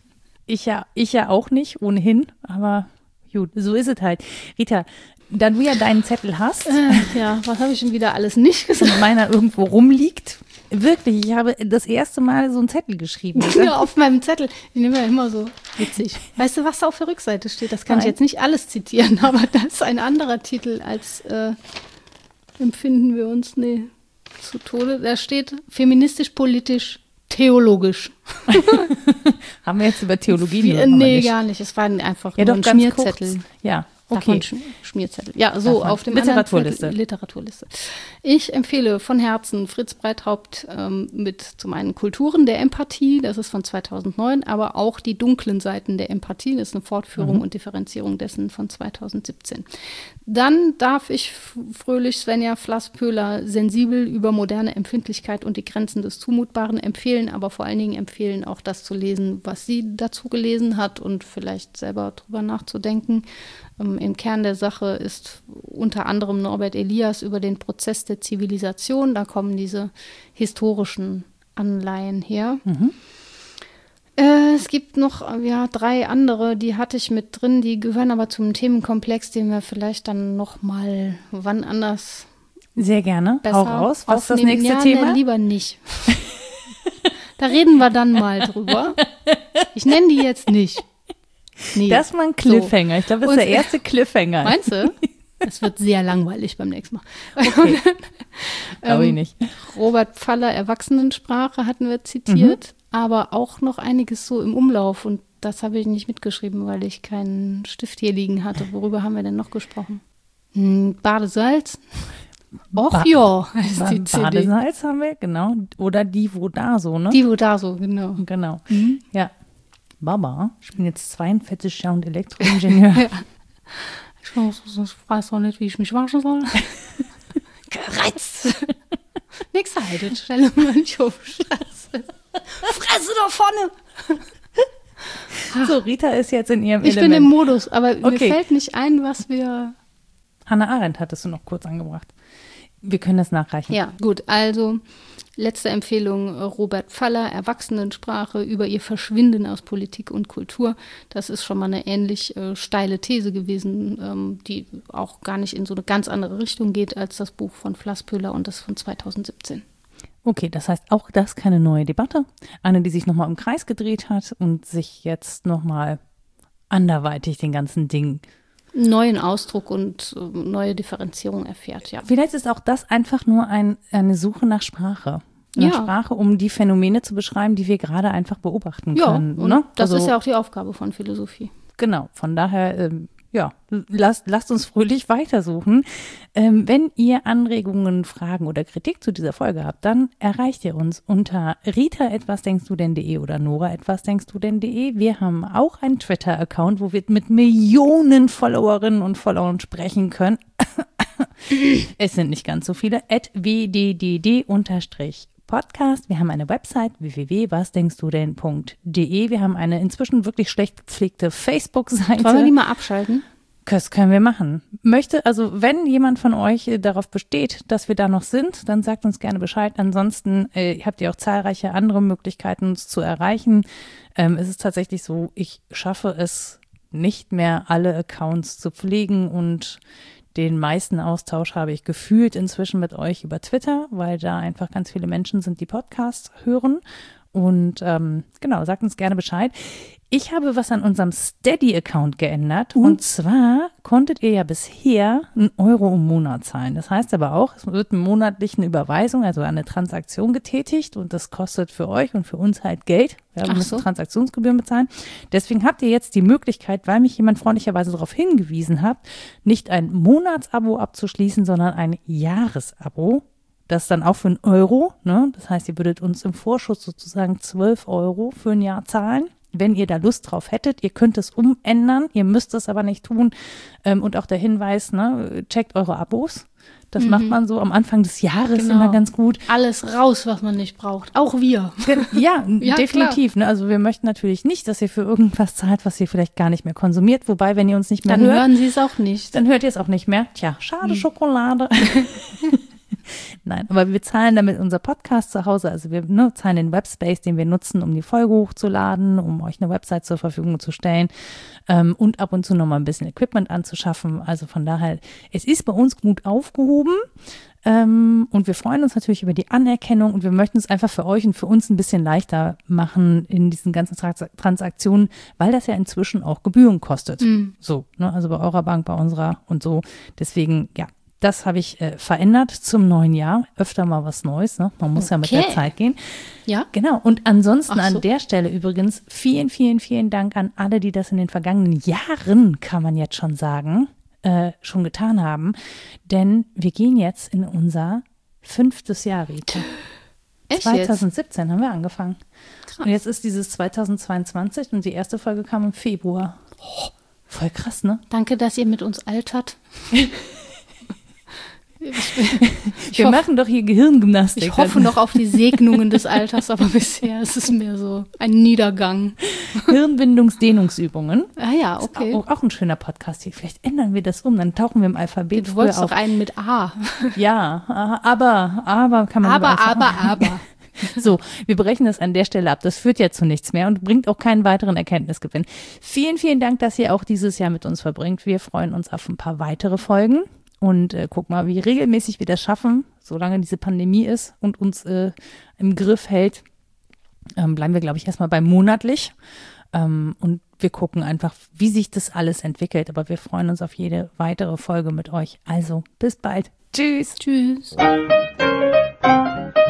Ich ja, ich ja auch nicht, ohnehin, aber gut, so ist es halt. Rita, da du ja deinen Zettel hast Ja, was habe ich schon wieder alles nicht gesagt? und meiner irgendwo rumliegt, wirklich, ich habe das erste Mal so einen Zettel geschrieben. Ja, auf meinem Zettel. Ich nehme ja immer so witzig. Weißt du, was da auf der Rückseite steht? Das kann ich Nein. jetzt nicht alles zitieren, aber das ist ein anderer Titel als äh, empfinden wir uns, nee, zu Tode. Da steht feministisch, politisch, theologisch. Haben wir jetzt über Theologie Wie, nur äh, noch nee, nicht. gar nicht. Es war einfach Ja, nur doch, ein ganz Schmierzettel. kurz. Ja, Davon okay. Sch Schmierzettel. Ja, so Davon. auf dem Literaturliste. anderen Zettel, Literaturliste. Ich empfehle von Herzen Fritz Breithaupt ähm, mit zum einen Kulturen der Empathie, das ist von zweitausendneun, aber auch die dunklen Seiten der Empathie, das ist eine Fortführung Mhm. und Differenzierung dessen von zweitausendsiebzehn. Dann darf ich fröhlich Svenja Flasspöhler sensibel über moderne Empfindlichkeit und die Grenzen des Zumutbaren empfehlen, aber vor allen Dingen empfehlen, auch das zu lesen, was sie dazu gelesen hat und vielleicht selber drüber nachzudenken. Ähm, Im Kern der Sache ist unter anderem Norbert Elias über den Prozess der Zivilisation. Da kommen diese historischen Anleihen her. Mhm. Äh, es gibt noch ja, drei andere, die hatte ich mit drin, die gehören aber zum Themenkomplex, den wir vielleicht dann noch mal wann anders Sehr gerne. besser Hau raus. Was ist das aufnehmen. nächste ja, Thema? Ne, lieber nicht. Da reden wir dann mal drüber. Ich nenne die jetzt nicht. Nee. Das ist mal ein Cliffhanger. So. Ich glaube, das ist der erste Cliffhanger. Meinst du? Es wird sehr langweilig beim nächsten Mal. Okay. Glaube ich ähm, nicht. Robert Pfaller, Erwachsenensprache hatten wir zitiert, mhm. aber auch noch einiges so im Umlauf. Und das habe ich nicht mitgeschrieben, weil ich keinen Stift hier liegen hatte. Worüber haben wir denn noch gesprochen? Hm, Badesalz. Och ba ja, heißt ba die C D. Badesalz haben wir, genau. Oder Divo Daso, ne? Divo Daso, genau. Genau. Mhm. Ja. Baba, ich bin jetzt zweiundvierzig Jahre und Elektroingenieur. Ja. Ich, weiß, ich weiß auch nicht, wie ich mich waschen soll. Gereizt. Nächste Haltestelle, Mönchhofstraße. Fresse da vorne! So, Rita ist jetzt in ihrem Ich Element. bin im Modus, aber okay. mir fällt nicht ein, was wir... Hannah Arendt hattest du noch kurz angebracht. Wir können das nachreichen. Ja, gut, also letzte Empfehlung, Robert Pfaller, Erwachsenensprache über ihr Verschwinden aus Politik und Kultur. Das ist schon mal eine ähnlich äh, steile These gewesen, ähm, die auch gar nicht in so eine ganz andere Richtung geht als das Buch von Flasspöhler und das von zweitausendsiebzehn. Okay, das heißt auch das keine neue Debatte. Eine, die sich nochmal im Kreis gedreht hat und sich jetzt nochmal anderweitig den ganzen Ding neuen Ausdruck und äh, neue Differenzierung erfährt, ja. Vielleicht ist auch das einfach nur ein, eine Suche nach Sprache. Nach ja. Sprache, um die Phänomene zu beschreiben, die wir gerade einfach beobachten ja, können. Und ne? das also, ist ja auch die Aufgabe von Philosophie. Genau, von daher, ähm, ja, lasst, lasst uns fröhlich weitersuchen. Ähm, wenn ihr Anregungen, Fragen oder Kritik zu dieser Folge habt, dann erreicht ihr uns unter rita etwas denkst du denn punkt de oder nora etwas denkst du denn punkt de. Wir haben auch einen Twitter-Account, wo wir mit Millionen Followerinnen und Followern sprechen können. Es sind nicht ganz so viele. at w d d d Podcast. Wir haben eine Website w w w punkt was denkst du denn punkt de. Wir haben eine inzwischen wirklich schlecht gepflegte Facebook-Seite. Wollen wir die mal abschalten? Das können wir machen. Möchte, also wenn jemand von euch äh, darauf besteht, dass wir da noch sind, dann sagt uns gerne Bescheid. Ansonsten äh, habt ihr auch zahlreiche andere Möglichkeiten, uns zu erreichen. Ähm, es ist tatsächlich so, ich schaffe es nicht mehr, alle Accounts zu pflegen und den meisten Austausch habe ich gefühlt inzwischen mit euch über Twitter, weil da einfach ganz viele Menschen sind, die Podcasts hören. Und ähm, genau, sagt uns gerne Bescheid. Ich habe was an unserem Steady-Account geändert. Uh. Und zwar konntet ihr ja bisher einen Euro im Monat zahlen. Das heißt aber auch, es wird eine monatliche Überweisung, also eine Transaktion getätigt. Und das kostet für euch und für uns halt Geld. Wir müssen so. Transaktionsgebühren bezahlen. Deswegen habt ihr jetzt die Möglichkeit, weil mich jemand freundlicherweise darauf hingewiesen hat, nicht ein Monatsabo abzuschließen, sondern ein Jahresabo. Das dann auch für einen Euro, ne? Das heißt, ihr würdet uns im Vorschuss sozusagen zwölf Euro für ein Jahr zahlen, wenn ihr da Lust drauf hättet. Ihr könnt es umändern, ihr müsst es aber nicht tun. Ähm, und auch der Hinweis, ne? Checkt eure Abos. Das mhm. macht man so am Anfang des Jahres genau. immer ganz gut. Alles raus, was man nicht braucht. Auch wir. Ja, ja definitiv. Ne? Also wir möchten natürlich nicht, dass ihr für irgendwas zahlt, was ihr vielleicht gar nicht mehr konsumiert. Wobei, wenn ihr uns nicht mehr dann hört. Dann hören Sie es auch nicht. Dann hört ihr es auch nicht mehr. Tja, schade mhm. Schokolade. Nein, aber wir zahlen damit unser Podcast zu Hause, also wir ne, zahlen den Webspace, den wir nutzen, um die Folge hochzuladen, um euch eine Website zur Verfügung zu stellen ähm, und ab und zu nochmal ein bisschen Equipment anzuschaffen. Also von daher, es ist bei uns gut aufgehoben ähm, und wir freuen uns natürlich über die Anerkennung und wir möchten es einfach für euch und für uns ein bisschen leichter machen in diesen ganzen Trans- Transaktionen, weil das ja inzwischen auch Gebühren kostet. Mhm. So, ne, also bei eurer Bank, bei unserer und so. Deswegen, ja. Das habe ich äh, verändert zum neuen Jahr. Öfter mal was Neues, ne? Man muss okay. ja mit der Zeit gehen. Ja. Genau. Und ansonsten so. an der Stelle übrigens vielen, vielen, vielen Dank an alle, die das in den vergangenen Jahren, kann man jetzt schon sagen, äh, schon getan haben. Denn wir gehen jetzt in unser fünftes Jahr, Rita. Echt zweitausendsiebzehn jetzt? Haben wir angefangen. Krass. Und jetzt ist dieses zweitausendzweiundzwanzig und die erste Folge kam im Februar. Oh, voll krass, ne? Danke, dass ihr mit uns altert. Ich, ich Wir hoffe, machen doch hier Gehirngymnastik. Ich hoffe noch auf die Segnungen des Alters, aber bisher ist es mehr so ein Niedergang. Hirnbindungsdehnungsübungen. Ah ja, okay. Auch, auch ein schöner Podcast hier. Vielleicht ändern wir das um, dann tauchen wir im Alphabet. Du wolltest auf. doch einen mit A. Ja, aber, aber kann man Aber, aber, aber. So, wir brechen das an der Stelle ab. Das führt ja zu nichts mehr und bringt auch keinen weiteren Erkenntnisgewinn. Vielen, vielen Dank, dass ihr auch dieses Jahr mit uns verbringt. Wir freuen uns auf ein paar weitere Folgen und äh, guck mal, wie regelmäßig wir das schaffen, solange diese Pandemie ist und uns äh, im Griff hält. Ähm, bleiben wir, glaube ich, erstmal bei monatlich. Ähm, und wir gucken einfach, wie sich das alles entwickelt. Aber wir freuen uns auf jede weitere Folge mit euch. Also, bis bald. Tschüss. Tschüss.